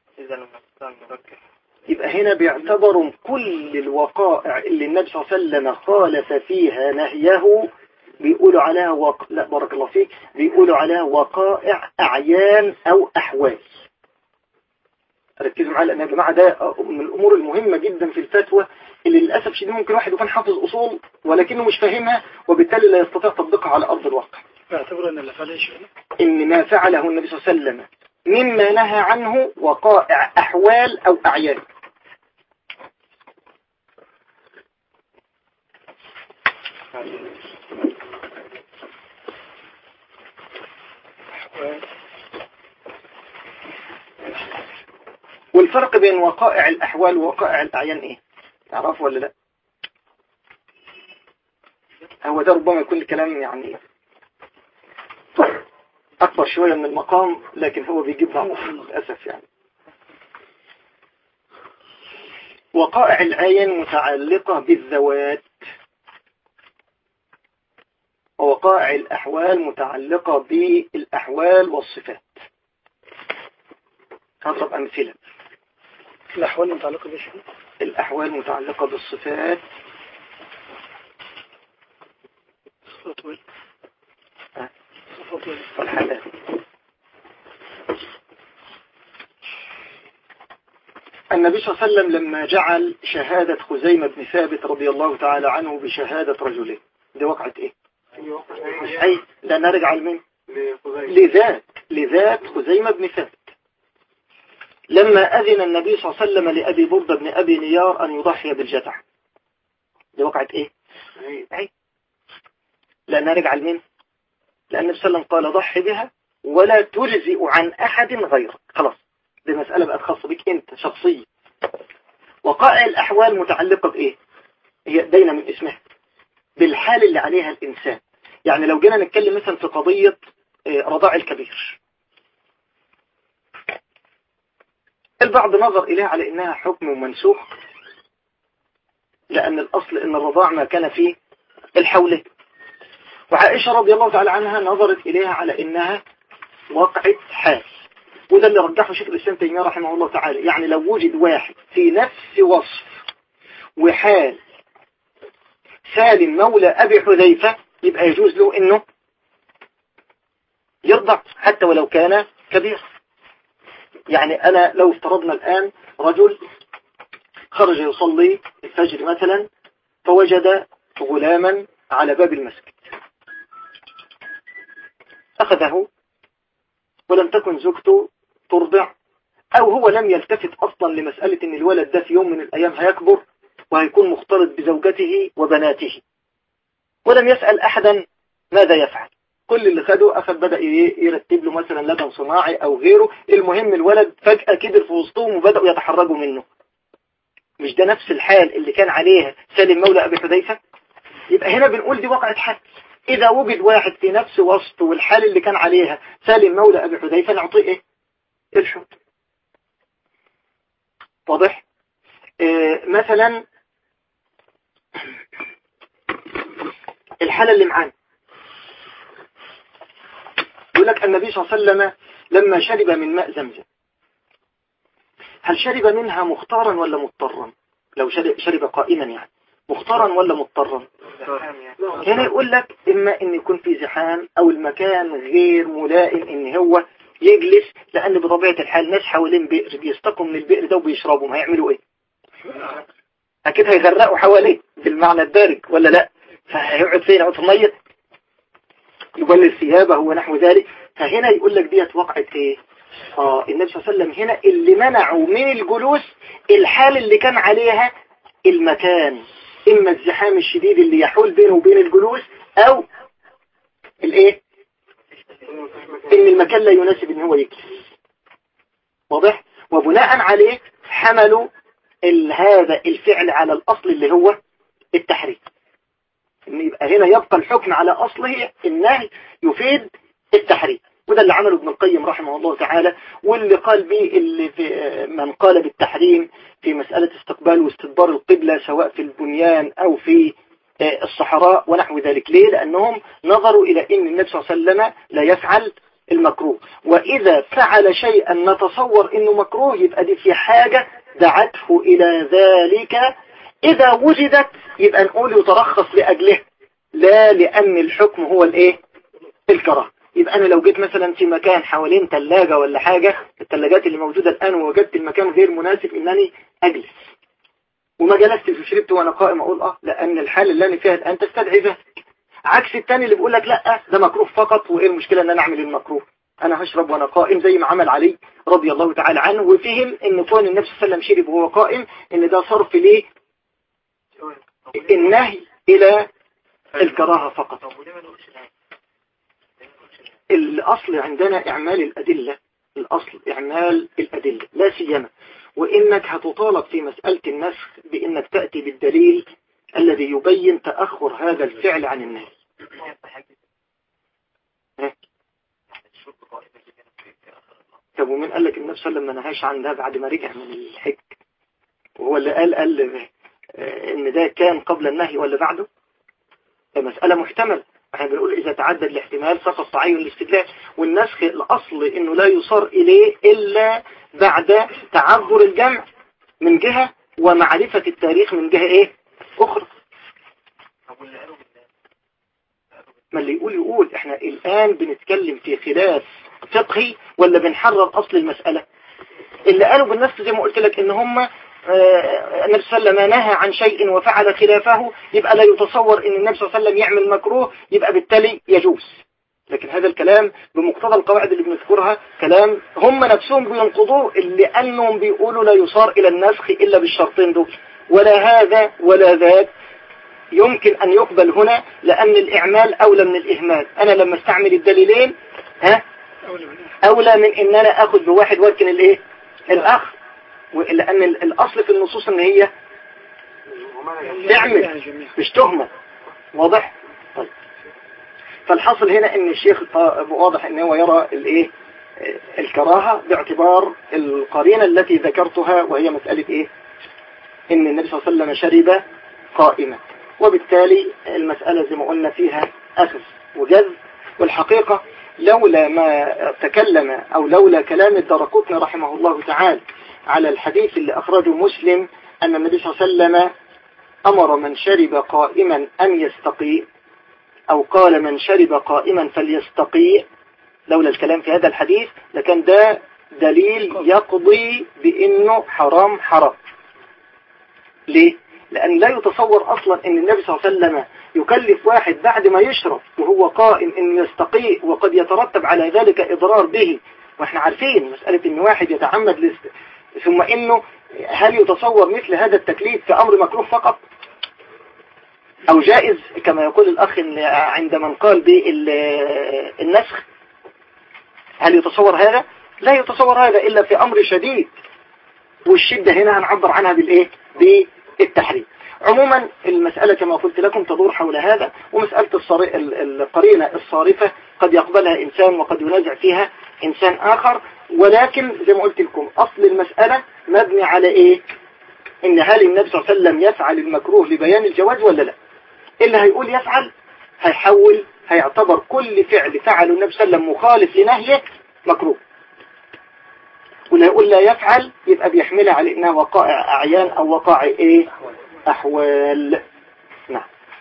يبقى هنا بيعتبروا كل الوقائع اللي النبي صلى الله عليه وسلم خالف فيها نهيه بيقولوا عليها لا بارك الله فيك، بيقولوا عليها وقائع أعيان أو أحوال. ركزوا معايا لأن يا جماعة ده من الأمور المهمة جدا في الفتوى، اللي للأسف شديد ممكن واحد يكون حافظ أصول ولكنه مش فاهمها وبالتالي لا يستطيع تطبيقها على أرض الواقع. اعتبر أن اللي فعلش إن ما فعله النبي صلى الله عليه وسلم مما نهى عنه وقائع أحوال أو أعيان. والفرق بين وقائع الأحوال ووقائع الأعيان إيه؟ تعرفوا ولا لا؟ هو ده ربما يكون الكلام يعني أكبر شوية من المقام، لكن هو بيجيب ضعف للأسف يعني. وقائع العين متعلقة بالذوات، ووقائع الأحوال متعلقة بالأحوال والصفات. هضرب أمثلة. الأحوال متعلقة بشيء، الأحوال متعلقة بالصفات. والحالات. النبي صلى الله عليه وسلم لما جعل شهادة خزيمة بن ثابت رضي الله تعالى عنه بشهادة رجلين، دي وقعت ايه؟ اي لا نرجع لمين؟ لذات خزيمة بن ثابت. لما أذن النبي صلى الله عليه وسلم لأبي بردة بن أبي نيار أن يضحي بالجدع، دي وقعت ايه؟ اي لا نرجع لمين؟ لأن النبي صلى الله عليه وسلم قال ضحي بها ولا تجزئ عن أحد غيرك. خلاص دي مسألة بقت خاصة بك أنت شخصية. وقائع الأحوال متعلقة بإيه؟ هي دايما من اسمها بالحال اللي عليها الإنسان. يعني لو جينا نتكلم مثلا في قضية رضاع الكبير، البعض نظر إليها على إنها حكم منسوخ، لأن الأصل إن الرضاع ما كان فيه الحولين. وعائشة رضي الله تعالى عنها نظرت إليها على إنها وقعت حال، وده اللي رجحه شيخ الإسلام تيمية رحمه الله تعالى. يعني لو وجد واحد في نفس وصف وحال سالم مولى أبي حذيفة يبقى يجوز له إنه يرضع حتى ولو كان كبير. يعني أنا لو افترضنا الآن رجل خرج يصلي الفجر مثلا فوجد غلاما على باب المسجد، أخذه ولم تكن زوجته ترضع، أو هو لم يلتفت أصلا لمسألة أن الولد ده في يوم من الأيام هيكبر وهيكون مختلط بزوجته وبناته، ولم يسأل أحدا ماذا يفعل. كل اللي خده أخذ بدأ يرتب له مثلا لبن صناعي أو غيره. المهم الولد فجأة كبر في وسطهم وبدأوا يتحرجوا منه. مش ده نفس الحال اللي كان عليها سالم مولى أبي حذيفة؟ يبقى هنا بنقول دي وقعت حد. إذا وجد واحد في نفس وسط والحال اللي كان عليها سالم مولى أبي حذيفة نعطيه إيه؟ الحكم. واضح؟ مثلا الحالة اللي معانا يقول لك النبي صلى الله عليه وسلم لما شرب من ماء زمزم، هل شرب منها مختارا ولا مضطرا؟ لو شرب قائما يعني مختارا ولا مضطرا؟ هنا يقول لك إما إن يكون في زحام أو المكان غير ملائم إن هو يجلس، لأن بطبيعة الحال ناس حوالين بئر بيستقوا من البئر ده وبيشربوا، ما هيعملوا إيه؟ أكيد هيغرقوا حواليه بالمعنى الدارج ولا لا؟ فهيقعد فين؟ يقعد في المية يبلل ثيابه ونحو ذلك. فهنا يقول لك ديت وقعت إيه؟ النبي صلى الله عليه وسلم هنا اللي منعوا من الجلوس الحال اللي كان عليها المكان، إما الزحام الشديد اللي يحول بينه وبين الجلوس، أو الإيه؟ إن المكان لا يناسب إن هو يجلس. واضح؟ وبناء عليه حملوا هذا الفعل على الأصل اللي هو التحريم. إن يبقى هنا يبقى الحكم على أصله، النهي يفيد التحريم. وده اللي عمله ابن القيم رحمه الله تعالى، واللي قال به اللي في من قال بالتحريم في مسألة استقبال واستدبار القبلة سواء في البنيان أو في الصحراء ونحو ذلك. ليه؟ لأنهم نظروا إلى أن النبي صلى الله عليه وسلم لا يفعل المكروه، وإذا فعل شيئا نتصور أنه مكروه يبقى دي في حاجة دعته إلى ذلك. إذا وجدت يبقى نقول يترخص لأجله، لا لأن الحكم هو الإيه؟ الكراهة. يبقى أنا لو جيت مثلا في مكان حوالين ثلاجة ولا حاجة، الثلاجات اللي موجودة الآن، ووجدت المكان غير مناسب إنني أجلس، وما جلست وشربت وأنا قائم، أقول لأن الحال اللي أنا فيها الآن تستدعي ذلك. عكس الثاني اللي بيقول لك لا ده مكروه فقط، وإيه المشكلة إن أنا أعمل المكروه؟ أنا هشرب وأنا قائم زي ما عمل علي رضي الله تعالى عنه، وفهم إن كون النبي صلى الله عليه وسلم شرب وهو قائم إن ده صرف ليه النهي إلى الكراهة فقط. الأصل عندنا إعمال الأدلة، الأصل إعمال الأدلة لا سيما وإنك هتطالب في مسألة النسخ بإنك تأتي بالدليل الذي يبين تأخر هذا الفعل عن النهي. طب ومن قال لك النبي صلى الله عليه وسلم ما نهاش عن ده بعد ما رجع من الحج؟ وهو اللي قال إن ده كان قبل النهي ولا بعده؟ مسألة محتمل. احنا بنقول إذا تعدد الاحتمال سقط تعين الاستدلال. والنسخ الأصل إنه لا يصار إليه إلا بعد تعذر الجمع من جهة ومعرفة التاريخ من جهة إيه أخرى. ما اللي يقول احنا الآن بنتكلم في خلاف فقهي ولا بنحرر أصل المسألة؟ اللي قالوا بالنفس زي ما قلت لك ان هم النبي صلى الله عليه وسلم نهى عن شيء وفعل خلافه، يبقى لا يتصور ان النبي صلى الله عليه وسلم يعمل مكروه، يبقى بالتالي يجوز. لكن هذا الكلام بمقتضى القواعد اللي بنذكرها كلام هم نفسهم بينقضوه، لأنهم بيقولوا لا يصار إلى النسخ إلا بالشرطين دول، ولا هذا ولا ذاك يمكن أن يقبل هنا، لأن الإعمال أولى من الإهمال. أنا لما استعمل الدليلين أولى من إن أنا أخذ بواحد واركن الإيه الآخر، لأن الأصل في النصوص إن هي تعمل مش تهمة. واضح؟ طيب. فالحاصل هنا ان الشيخ واضح ان هو يرى الايه الكراهة باعتبار القرينة التي ذكرتها، وهي مسألة ايه ان النبي صلى الله عليه وسلم شرب قائما، وبالتالي المسألة زي ما قلنا فيها أخذ وجذب. والحقيقة لولا ما تكلم أو لولا كلام الدارقطني رحمه الله تعالى على الحديث اللي أخرجه مسلم أن النبي صلى الله عليه وسلم أمر من شرب قائما أن يستقي، أو قال من شرب قائما فليستقي، لولا الكلام في هذا الحديث لكان ده دليل يقضي بأنه حرام حرام. ليه؟ لأن لا يتصور أصلا أن النبي صلى الله عليه وسلم يكلف واحد بعد ما يشرب وهو قائم أن يستقي، وقد يترتب على ذلك إضرار به. وإحنا عارفين مسألة أن واحد يتعمد ثم أنه هل يتصور مثل هذا التكليف في أمر مكروه فقط أو جائز كما يقول الأخ عند من قال بالنسخ؟ هل يتصور هذا؟ لا يتصور هذا إلا في أمر شديد، والشدة هنا هنعبر عنها بالإيه؟ بالتحريم. عموما المسألة كما قلت لكم تدور حول هذا، ومسألة القرينة الصارفة قد يقبلها إنسان وقد ينازع فيها إنسان آخر، ولكن زي ما قلت لكم أصل المسألة مبني على إيه؟ إن هل النبي صلى الله عليه وسلم يفعل المكروه لبيان الجواز ولا لا؟ اللي هيقول يفعل هيعتبر كل فعل فعله النبي صلى الله عليه وسلم مخالف لنهيه مكروه، واللي يقول لا يفعل يبقى بيحملها على انها وقائع اعيان او وقائع ايه احوال. نعم.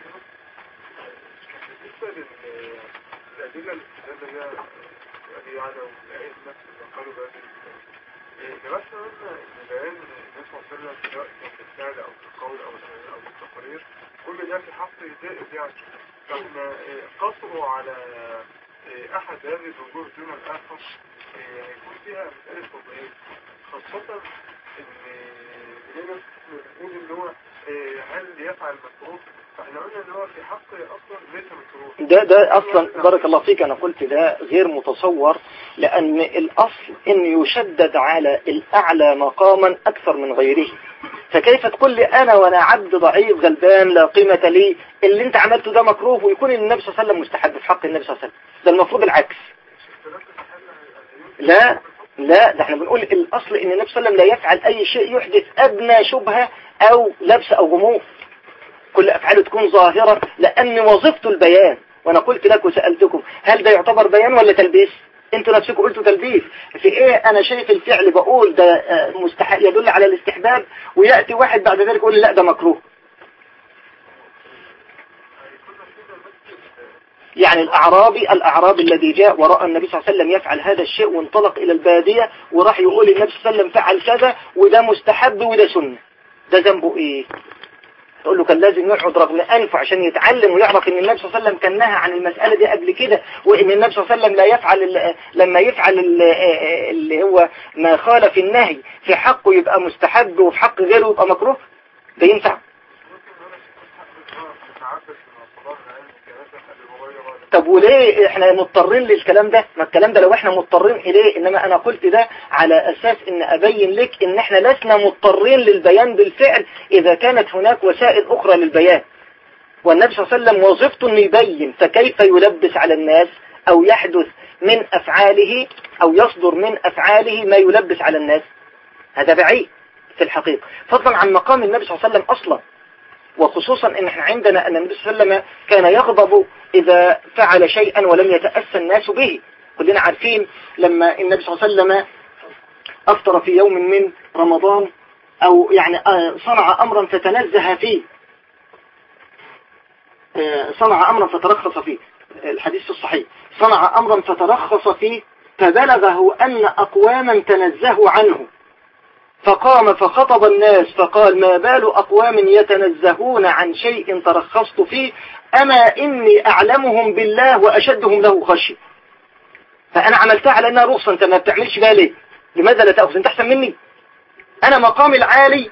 الأدلة اللي هي على الأئمة قالوا مثلا إن بيان النبي صلى الله عليه وسلم سواء كان في الفعل أو في القول أو في التقرير كل ده في حق جائز، يعني فإحنا قصروا على أحد هذه الوجوه دون الآخر هيكون فيها مسألة تضعيف، خاصة إن هنا بنقول إن هو هل يفعل مكروه، فإحنا قلنا إن هو في حق أصلا ليس مكروه. ده أصلا بارك الله فيك أنا قلت ده غير متصور، لأن الأصل إن يشدد على الأعلى مقاما أكثر من غيره. فكيف تقول لي أنا وأنا عبد ضعيف غلبان لا قيمة لي اللي أنت عملته ده مكروه ويكون النبي صلى الله عليه وسلم مستحب في حق النبي صلى الله عليه وسلم؟ ده المفروض العكس. لا ده احنا بنقول الأصل إن النبي صلى الله عليه وسلم لا يفعل أي شيء يحدث أدنى شبهة أو لبس أو غموض، كل أفعاله تكون ظاهرة، لأن وظيفته البيان. وأنا قلت لك وسألتكم هل ده يعتبر بيان ولا تلبيس؟ انتوا نفسكم قلتوا تلبيس. في ايه انا شايف الفعل بقول ده مستحق يدل على الاستحباب، ويأتي واحد بعد ذلك يقول لا ده مكروه. يعني الأعرابي الذي جاء ورأى النبي صلى الله عليه وسلم يفعل هذا الشيء وانطلق إلى البادية وراح يقول النبي صلى الله عليه وسلم فعل كذا وده مستحب وده سنة، ده ذنبه ايه؟ تقول له كان لازم يقعد رغم أنفه عشان يتعلم ويعرف ان النبي صلى الله عليه وسلم كان نهى عن المسألة دي قبل كده، وان النبي صلى الله عليه وسلم لا يفعل لما يفعل اللي هو ما خالف النهي في حقه يبقى مستحب وفي حق غيره يبقى مكروه. ده ينفع؟ طب وليه احنا مضطرين للكلام ده؟ ما الكلام ده لو احنا مضطرين اليه، انما انا قلت ده على اساس ان ابين لك ان احنا لسنا مضطرين للبيان بالفعل اذا كانت هناك وسائل اخرى للبيان، والنبي صلى الله عليه وسلم وظيفته انه يبين، فكيف يلبس على الناس او يحدث من افعاله او يصدر من افعاله ما يلبس على الناس؟ هذا بعيد في الحقيقة، فضلا عن مقام النبي صلى الله عليه وسلم اصلا، وخصوصا ان احنا عندنا ان النبي صلى الله عليه وسلم كان يغضب اذا فعل شيئا ولم يتأسى الناس به. كلنا عارفين لما النبي صلى الله عليه وسلم افطر في يوم من رمضان، او يعني صنع امرا فتنزه فيه، صنع امرا فترخص فيه، الحديث الصحيح، صنع امرا فترخص فيه فبلغه ان اقواما تنزهوا عنه فقام فخطب الناس فقال: ما بال أقوام يتنزهون عن شيء ترخصت فيه، أما إني أعلمهم بالله وأشدهم له خشية. فأنا عملتها على أنها رخصة، أنت ما بتعملش بها ليه؟ لماذا لا تأخذ؟ أنت أحسن مني، أنا مقامي العالي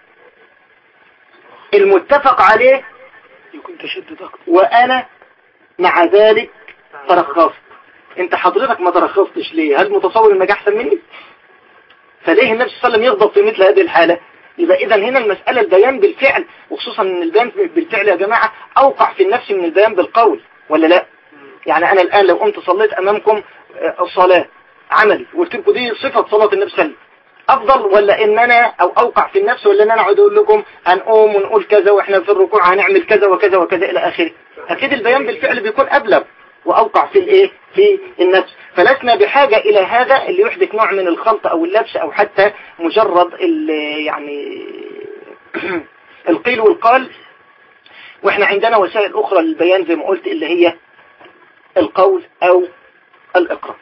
المتفق عليه يكون تشدد أكتر، وأنا مع ذلك ترخصت. أنت حضرتك ما ترخصتش ليه؟ هل متصور أنك أحسن مني؟ فليه النبي صلى الله عليه وسلم يغضب في مثل هذه الحالة؟ يبقى إذا هنا المسألة البيان بالفعل، وخصوصا أن البيان بالفعل يا جماعة أوقع في النفس من البيان بالقول، ولا لا؟ يعني أنا الآن لو قمت صليت أمامكم الصلاة عملي وقلت لكم دي صفة صلاة النبي صلى الله عليه وسلم، أفضل ولا إن أنا أو أوقع في النفس، ولا إن أنا أقعد أقول لكم هنقوم ونقول كذا وإحنا في الركوع هنعمل كذا وكذا وكذا إلى آخره؟ أكيد البيان بالفعل بيكون أبلغ وأوقع في الإيه؟ في النفس. فلسنا بحاجة إلى هذا اللي يحدث نوع من الخلط أو اللبس أو حتى مجرد يعني القيل والقال. وإحنا عندنا وسائل أخرى للبيان زي ما قلت، اللي هي القول أو الإقرار.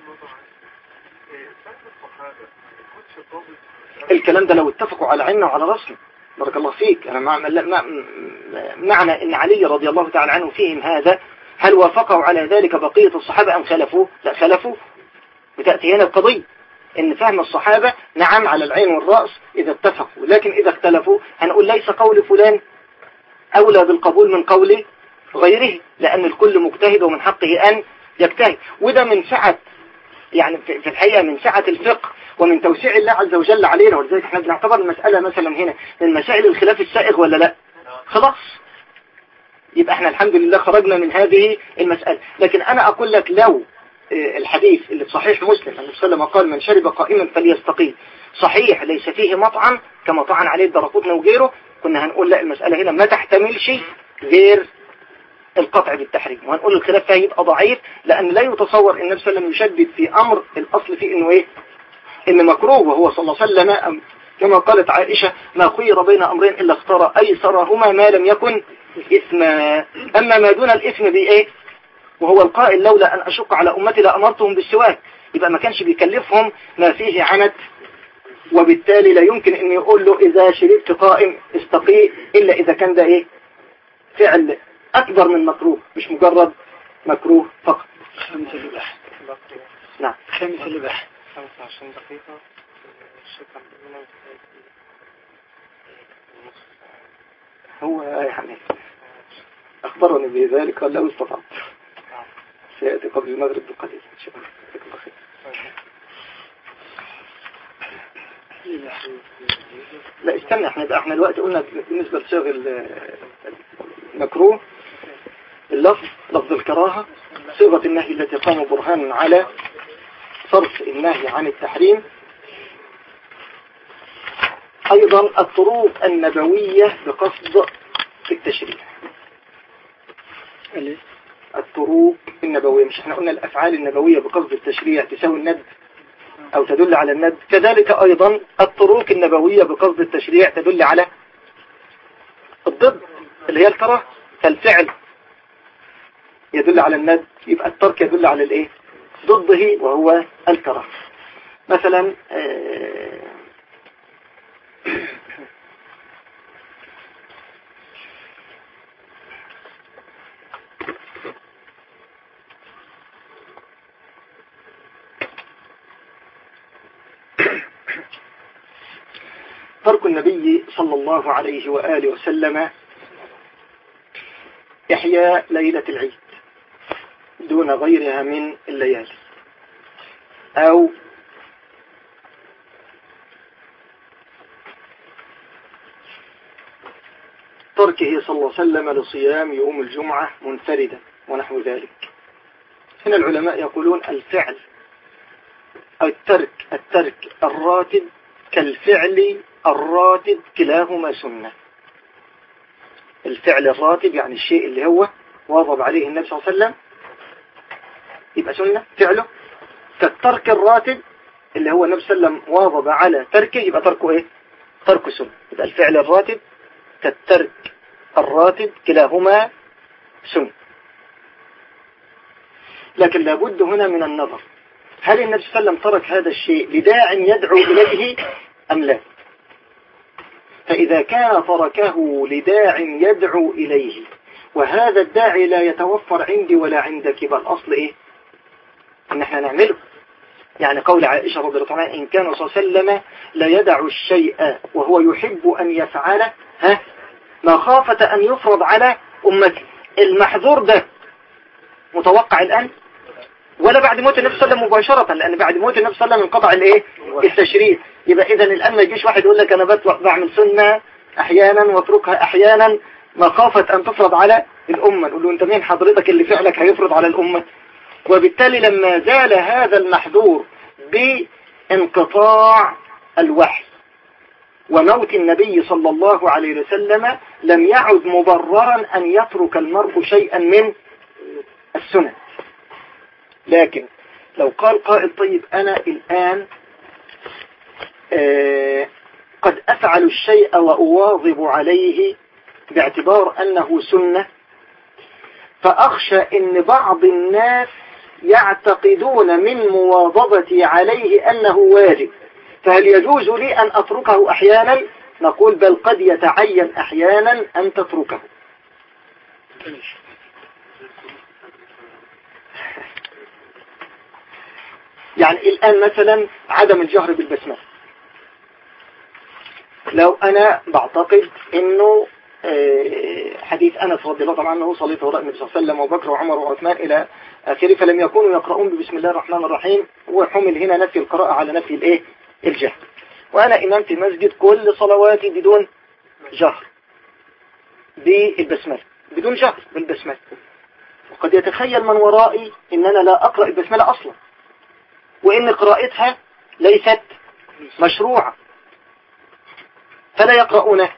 الكلام ده لو اتفقوا على عيننا وعلى راسنا بارك الله فيك. أنا معنى إن علي رضي الله تعالى عنه فيهم هذا، هل وافقوا على ذلك بقية الصحابة أم خلفوه؟ لا، خلفوه. بتأتي هنا القضية إن فهم الصحابة نعم على العين والرأس إذا اتفقوا، لكن إذا اختلفوا هنقول ليس قول فلان أولى بالقبول من قول غيره، لأن الكل مجتهد ومن حقه أن يجتهد. وده من سعة، يعني في الحقيقة من سعة الفقه ومن توسيع الله عز وجل علينا. ولذلك احنا بنعتبر المسألة مثلا هنا من مسائل الخلاف السائغ ولا لا؟ خلاص، يبقى احنا الحمد لله خرجنا من هذه المسألة. لكن أنا أقول لك لو الحديث اللي في صحيح مسلم النبي صلى الله عليه وسلم قال: من شرب قائما فليستقيم، صحيح ليس فيه مطعن كما طعن عليه الدرقطني وغيره، كنا هنقول لا، المسألة هنا ما تحتملش غير القطع بالتحريم، وهنقول الخلاف فيها يبقى ضعيف، لأن لا يتصور النبي صلى الله عليه وسلم يشدد في أمر الأصل فيه إنه إيه؟ إن مكروه. وهو صلى الله عليه وسلم كما قالت عائشة: ما خير بين أمرين إلا اختار أيسرهما ما لم يكن إثما. أما ما دون الإثم بإيه؟ وهو القائل: لولا أن أشق على أمتي لأمرتهم بالسواك. يبقى ما كانش بيكلفهم ما فيه عنت، وبالتالي لا يمكن أن يقول له إذا شربت قائم استقي، إلا إذا كان ده إيه؟ فعل أكبر من مكروه، مش مجرد مكروه فقط. خمسة لباح. نعم، 5 لباح. 25 دقيقة. هو يعني أخبرني بذلك قال لو استطعت سيأتي قبل المغرب بقليل إن شاء الله. لا استنى، احنا دلوقتي قلنا بالنسبة لصيغ المكروه اللفظ، لفظ الكراهة، صيغة النهي التي قام برهان على صرف النهي عن التحريم، أيضا الطرق النبوية بقصد التشريع. الطرق النبوية، مش احنا قلنا الأفعال النبوية بقصد التشريع تساوي الند أو تدل على الند، كذلك أيضا الطرق النبوية بقصد التشريع تدل على الضد اللي هي الكراهة. فالفعل يدل على الند، يبقى الترك يدل على الايه؟ ضده وهو الكراهة. مثلا ترك النبي صلى الله عليه وآله وسلم إحياء ليلة العيد دون غيرها من الليالي، أو تركه صلى الله عليه وسلم لصيام يوم الجمعة منفردا ونحو ذلك. هنا العلماء يقولون الفعل الترك الراتب كالفعل الراتب كلاهما سنة. الفعل الراتب يعني الشيء اللي هو واظب عليه النبي صلى الله عليه وسلم يبقى سنة فعله، كالترك الراتب اللي هو النبي صلى الله عليه وسلم واظب على تركه يبقى تركه ايه؟ ترك سنة. يبقى الفعل الراتب كالترك الراتب كلاهما سنة. لكن لابد هنا من النظر، هل النبي صلى الله عليه وسلم ترك هذا الشيء لداع يدعو إليه أم لا؟ فإذا كان تركه لداع يدعو إليه وهذا الداعي لا يتوفر عندي ولا عندك، يبقى الأصل إيه؟ أن احنا نعمله. يعني قول عائشة رضي الله عنها إن كان صلى الله عليه وسلم لا يدع الشيء وهو يحب أن يفعله مخافة أن يفرض على أمته. المحظور ده متوقع الآن ولا بعد موت النبي صلى الله عليه وسلم مباشرة؟ لأن بعد موت النبي صلى الله عليه وسلم انقطع الإيه؟ التشريع. يبقى إذا الآن ما يجيش واحد يقول لك أنا بعمل سنة أحيانا واتركها أحيانا مخافة أن تفرض على الأمة. نقول له أنت مين حضرتك اللي فعلك هيفرض على الأمة؟ وبالتالي لما زال هذا المحظور بانقطاع الوحي وموت النبي صلى الله عليه وسلم لم يعد مبررا أن يترك المرء شيئا من السنة. لكن لو قال قائل طيب أنا الآن قد أفعل الشيء وأواظب عليه باعتبار أنه سنة، فأخشى أن بعض الناس يعتقدون من مواظبتي عليه أنه واجب، فهل يجوز لي أن أتركه أحيانا؟ نقول بل قد يتعين أحيانا أن تتركه. يعني الآن مثلا عدم الجهر بالبسمة، لو أنا بعتقد أنه حديث أنس رضي الله عنه صليت وراء النبي صلى الله عليه وسلم وبكر وعمر وعثمان إلى آخره فلم يكونوا يقرؤون بسم الله الرحمن الرحيم، وحمل هنا نفي القراءة على نفي الإيه؟ الجهر. وأنا إمام في مسجد كل صلواتي بدون جهر بالبسملة، بدون جهر بالبسملة، وقد يتخيل من ورائي إن أنا لا أقرأ البسملة أصلا وإن قراءتها ليست مشروعة فلا يقرؤونها.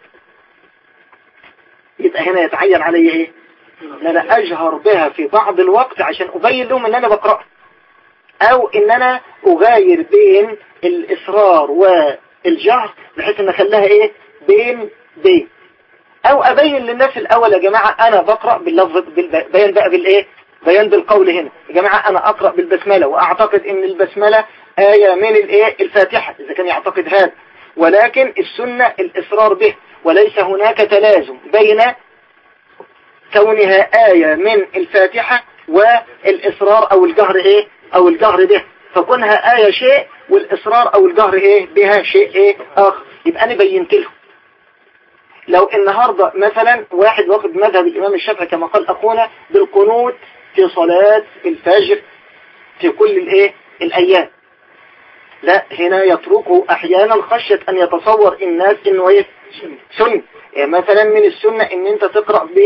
يبقى هنا يتعين علي إيه؟ إن أنا أجهر بها في بعض الوقت عشان أبين لهم إن أنا بقرأ، أو إن أنا أغاير بين الإصرار والجهر بحيث أن أخليها إيه؟ بين أو أبين للناس الأول يا جماعة أنا بقرأ باللفظ بيان بقى بالإيه؟ بيان بالقول هنا يا جماعة أنا أقرأ بالبسملة وأعتقد إن البسملة آية من الإيه؟ الفاتحة إذا كان يعتقد هذا، ولكن السنة الإصرار به، وليس هناك تلازم بين كونها آية من الفاتحة والإصرار أو الجهر إيه؟ أو الجهر به، فكونها آية شيء والإصرار أو الجهر إيه؟ بها شيء إيه؟ آخر. يبقى أنا بينت له. لو النهاردة مثلا واحد واخد مذهب الإمام الشافعي كما قال أخونا بالقنوت في صلاة الفجر في كل الإيه؟ الأيام، لا هنا يتركه أحيانا خشية أن يتصور الناس إنه إيه؟ سنة. مثلا من السنة إن أنت تقرأ ب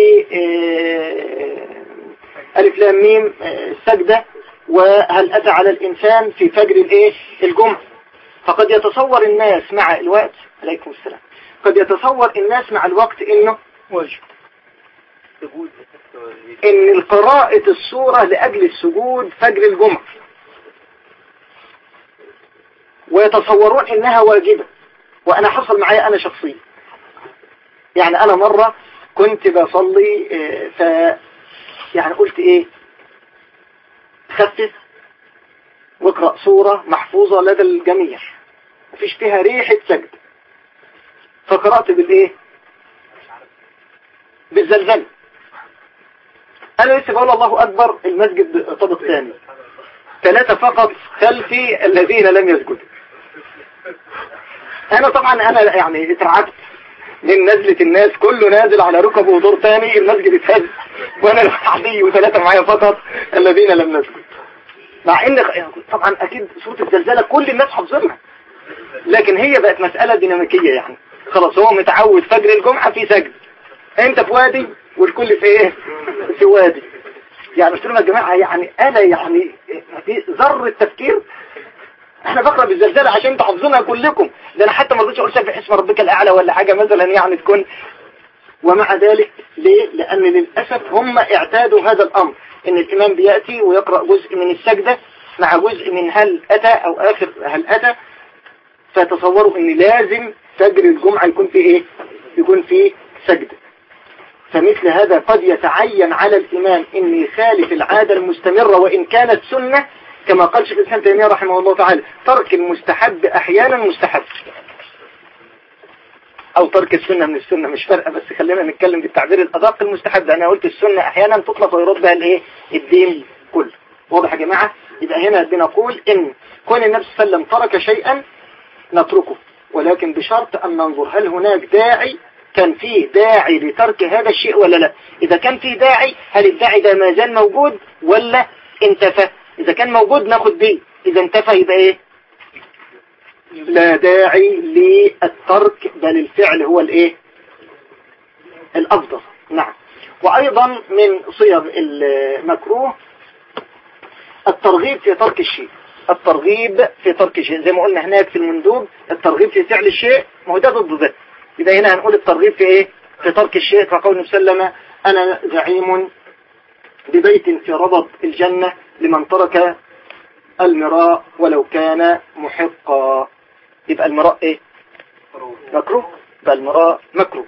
ألف لام ميم السجدة وهل أتى على الإنسان في فجر الإيه؟ الجمعة، فقد يتصور الناس مع الوقت عليكم السلام قد يتصور الناس مع الوقت إنه واجب، إن القراءة السورة لأجل السجود فجر الجمعة ويتصورون إنها واجبة. وأنا حصل معي أنا شخصيا، يعني أنا مرة كنت بصلي يعني قلت إيه خفف واقرأ سورة محفوظة لدى الجميع وفيش فيها ريحة سجد، فقرأت بالإيه بالزلزال. أنا لسه بقول الله أكبر المسجد طبق ثاني 3 فقط خلفي الذين لم يسجدوا. أنا طبعا أنا يعني اترعبت من نزلة الناس كله نازل على ركبه ودور ثاني المسجد اتهز وأنا لوحدي و3 معايا فقط الذين لم نسجد، مع إن طبعا أكيد سورة الزلزال كل الناس حافظينها، لكن هي بقت مسألة ديناميكية. يعني خلاص هو متعود فجر الجمعة في سجد، انت في وادي والكل في ايه في وادي. يعني قلت لهم يا جماعة يعني انا يعني في ذرة تفكير احنا بقرأ بالزلزال عشان انتوا حافظينها كلكم، ده انا حتى ما رضيتش اقول سبح اسم ربك الاعلى ولا حاجة مثلا يعني تكون. ومع ذلك ليه؟ لان للأسف هم اعتادوا هذا الامر ان الامام بيأتي ويقرأ جزء من السجدة مع جزء من هل اتى او اخر هل اتى، فتصوروا ان لازم فجر الجمعة يكون في ايه يكون في سجدة. فمثل هذا قد يتعين على الإمام أن يخالف العادة المستمرة وإن كانت سنة، كما قال شيخ الإسلام تيمية رحمه الله تعالى ترك المستحب أحيانا مستحب. او ترك السنة من السنة مش فارقة، بس خلينا نتكلم بالتعبير الادق المستحب. انا قلت السنة احيانا تطلق ويرد بها الايه الدين كله. واضح يا جماعة؟ يبقى هنا بنقول ان كون النبي صلى الله عليه وسلم ترك شيئا نتركه، ولكن بشرط ان ننظر هل هناك داعي، كان فيه داعي لترك هذا الشيء ولا لا. اذا كان فيه داعي هل الداعي ده ما زال موجود ولا انتفى؟ اذا كان موجود ناخد بيه، اذا انتفى يبقى ايه لا داعي للترك، بل الفعل هو الايه الافضل. نعم. وايضا من صيغ المكروه الترغيب في ترك الشيء. الترغيب في ترك الشيء زي ما قلنا هناك في المندوب الترغيب في فعل الشيء، ما هو ده ضد ده. يبقى هنا هنقول الترغيب في ايه في ترك الشيء، فقول النبي صلى الله عليه وسلم انا زعيم ببيت في ربض الجنة لمن ترك المراء ولو كان محقا. يبقى المراء ايه مكروه، يبقى المراء مكروه.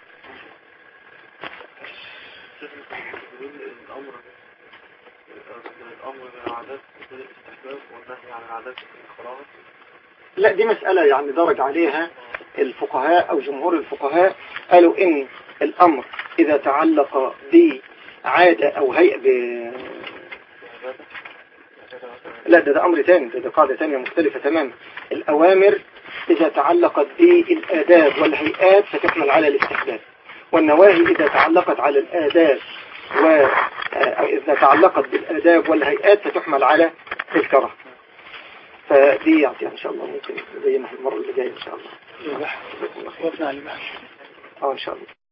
لا دي مسألة يعني درج عليها الفقهاء او جمهور الفقهاء، قالوا ان الامر اذا تعلق بعادة او هيئة لا ده امر ثاني، ده قاعدة ثانية مختلفة تماما. الاوامر اذا تعلقت بالاداب والهيئات فتحمل على الاستحباب، والنواهي اذا تعلقت على الاداب واذا تعلقت بالاداب والهيئات فتحمل على الكره. فدي يعني ان شاء الله ممكن زي ما المرة اللي جاية ان شاء الله. وقفنا على البحث. ان شاء الله.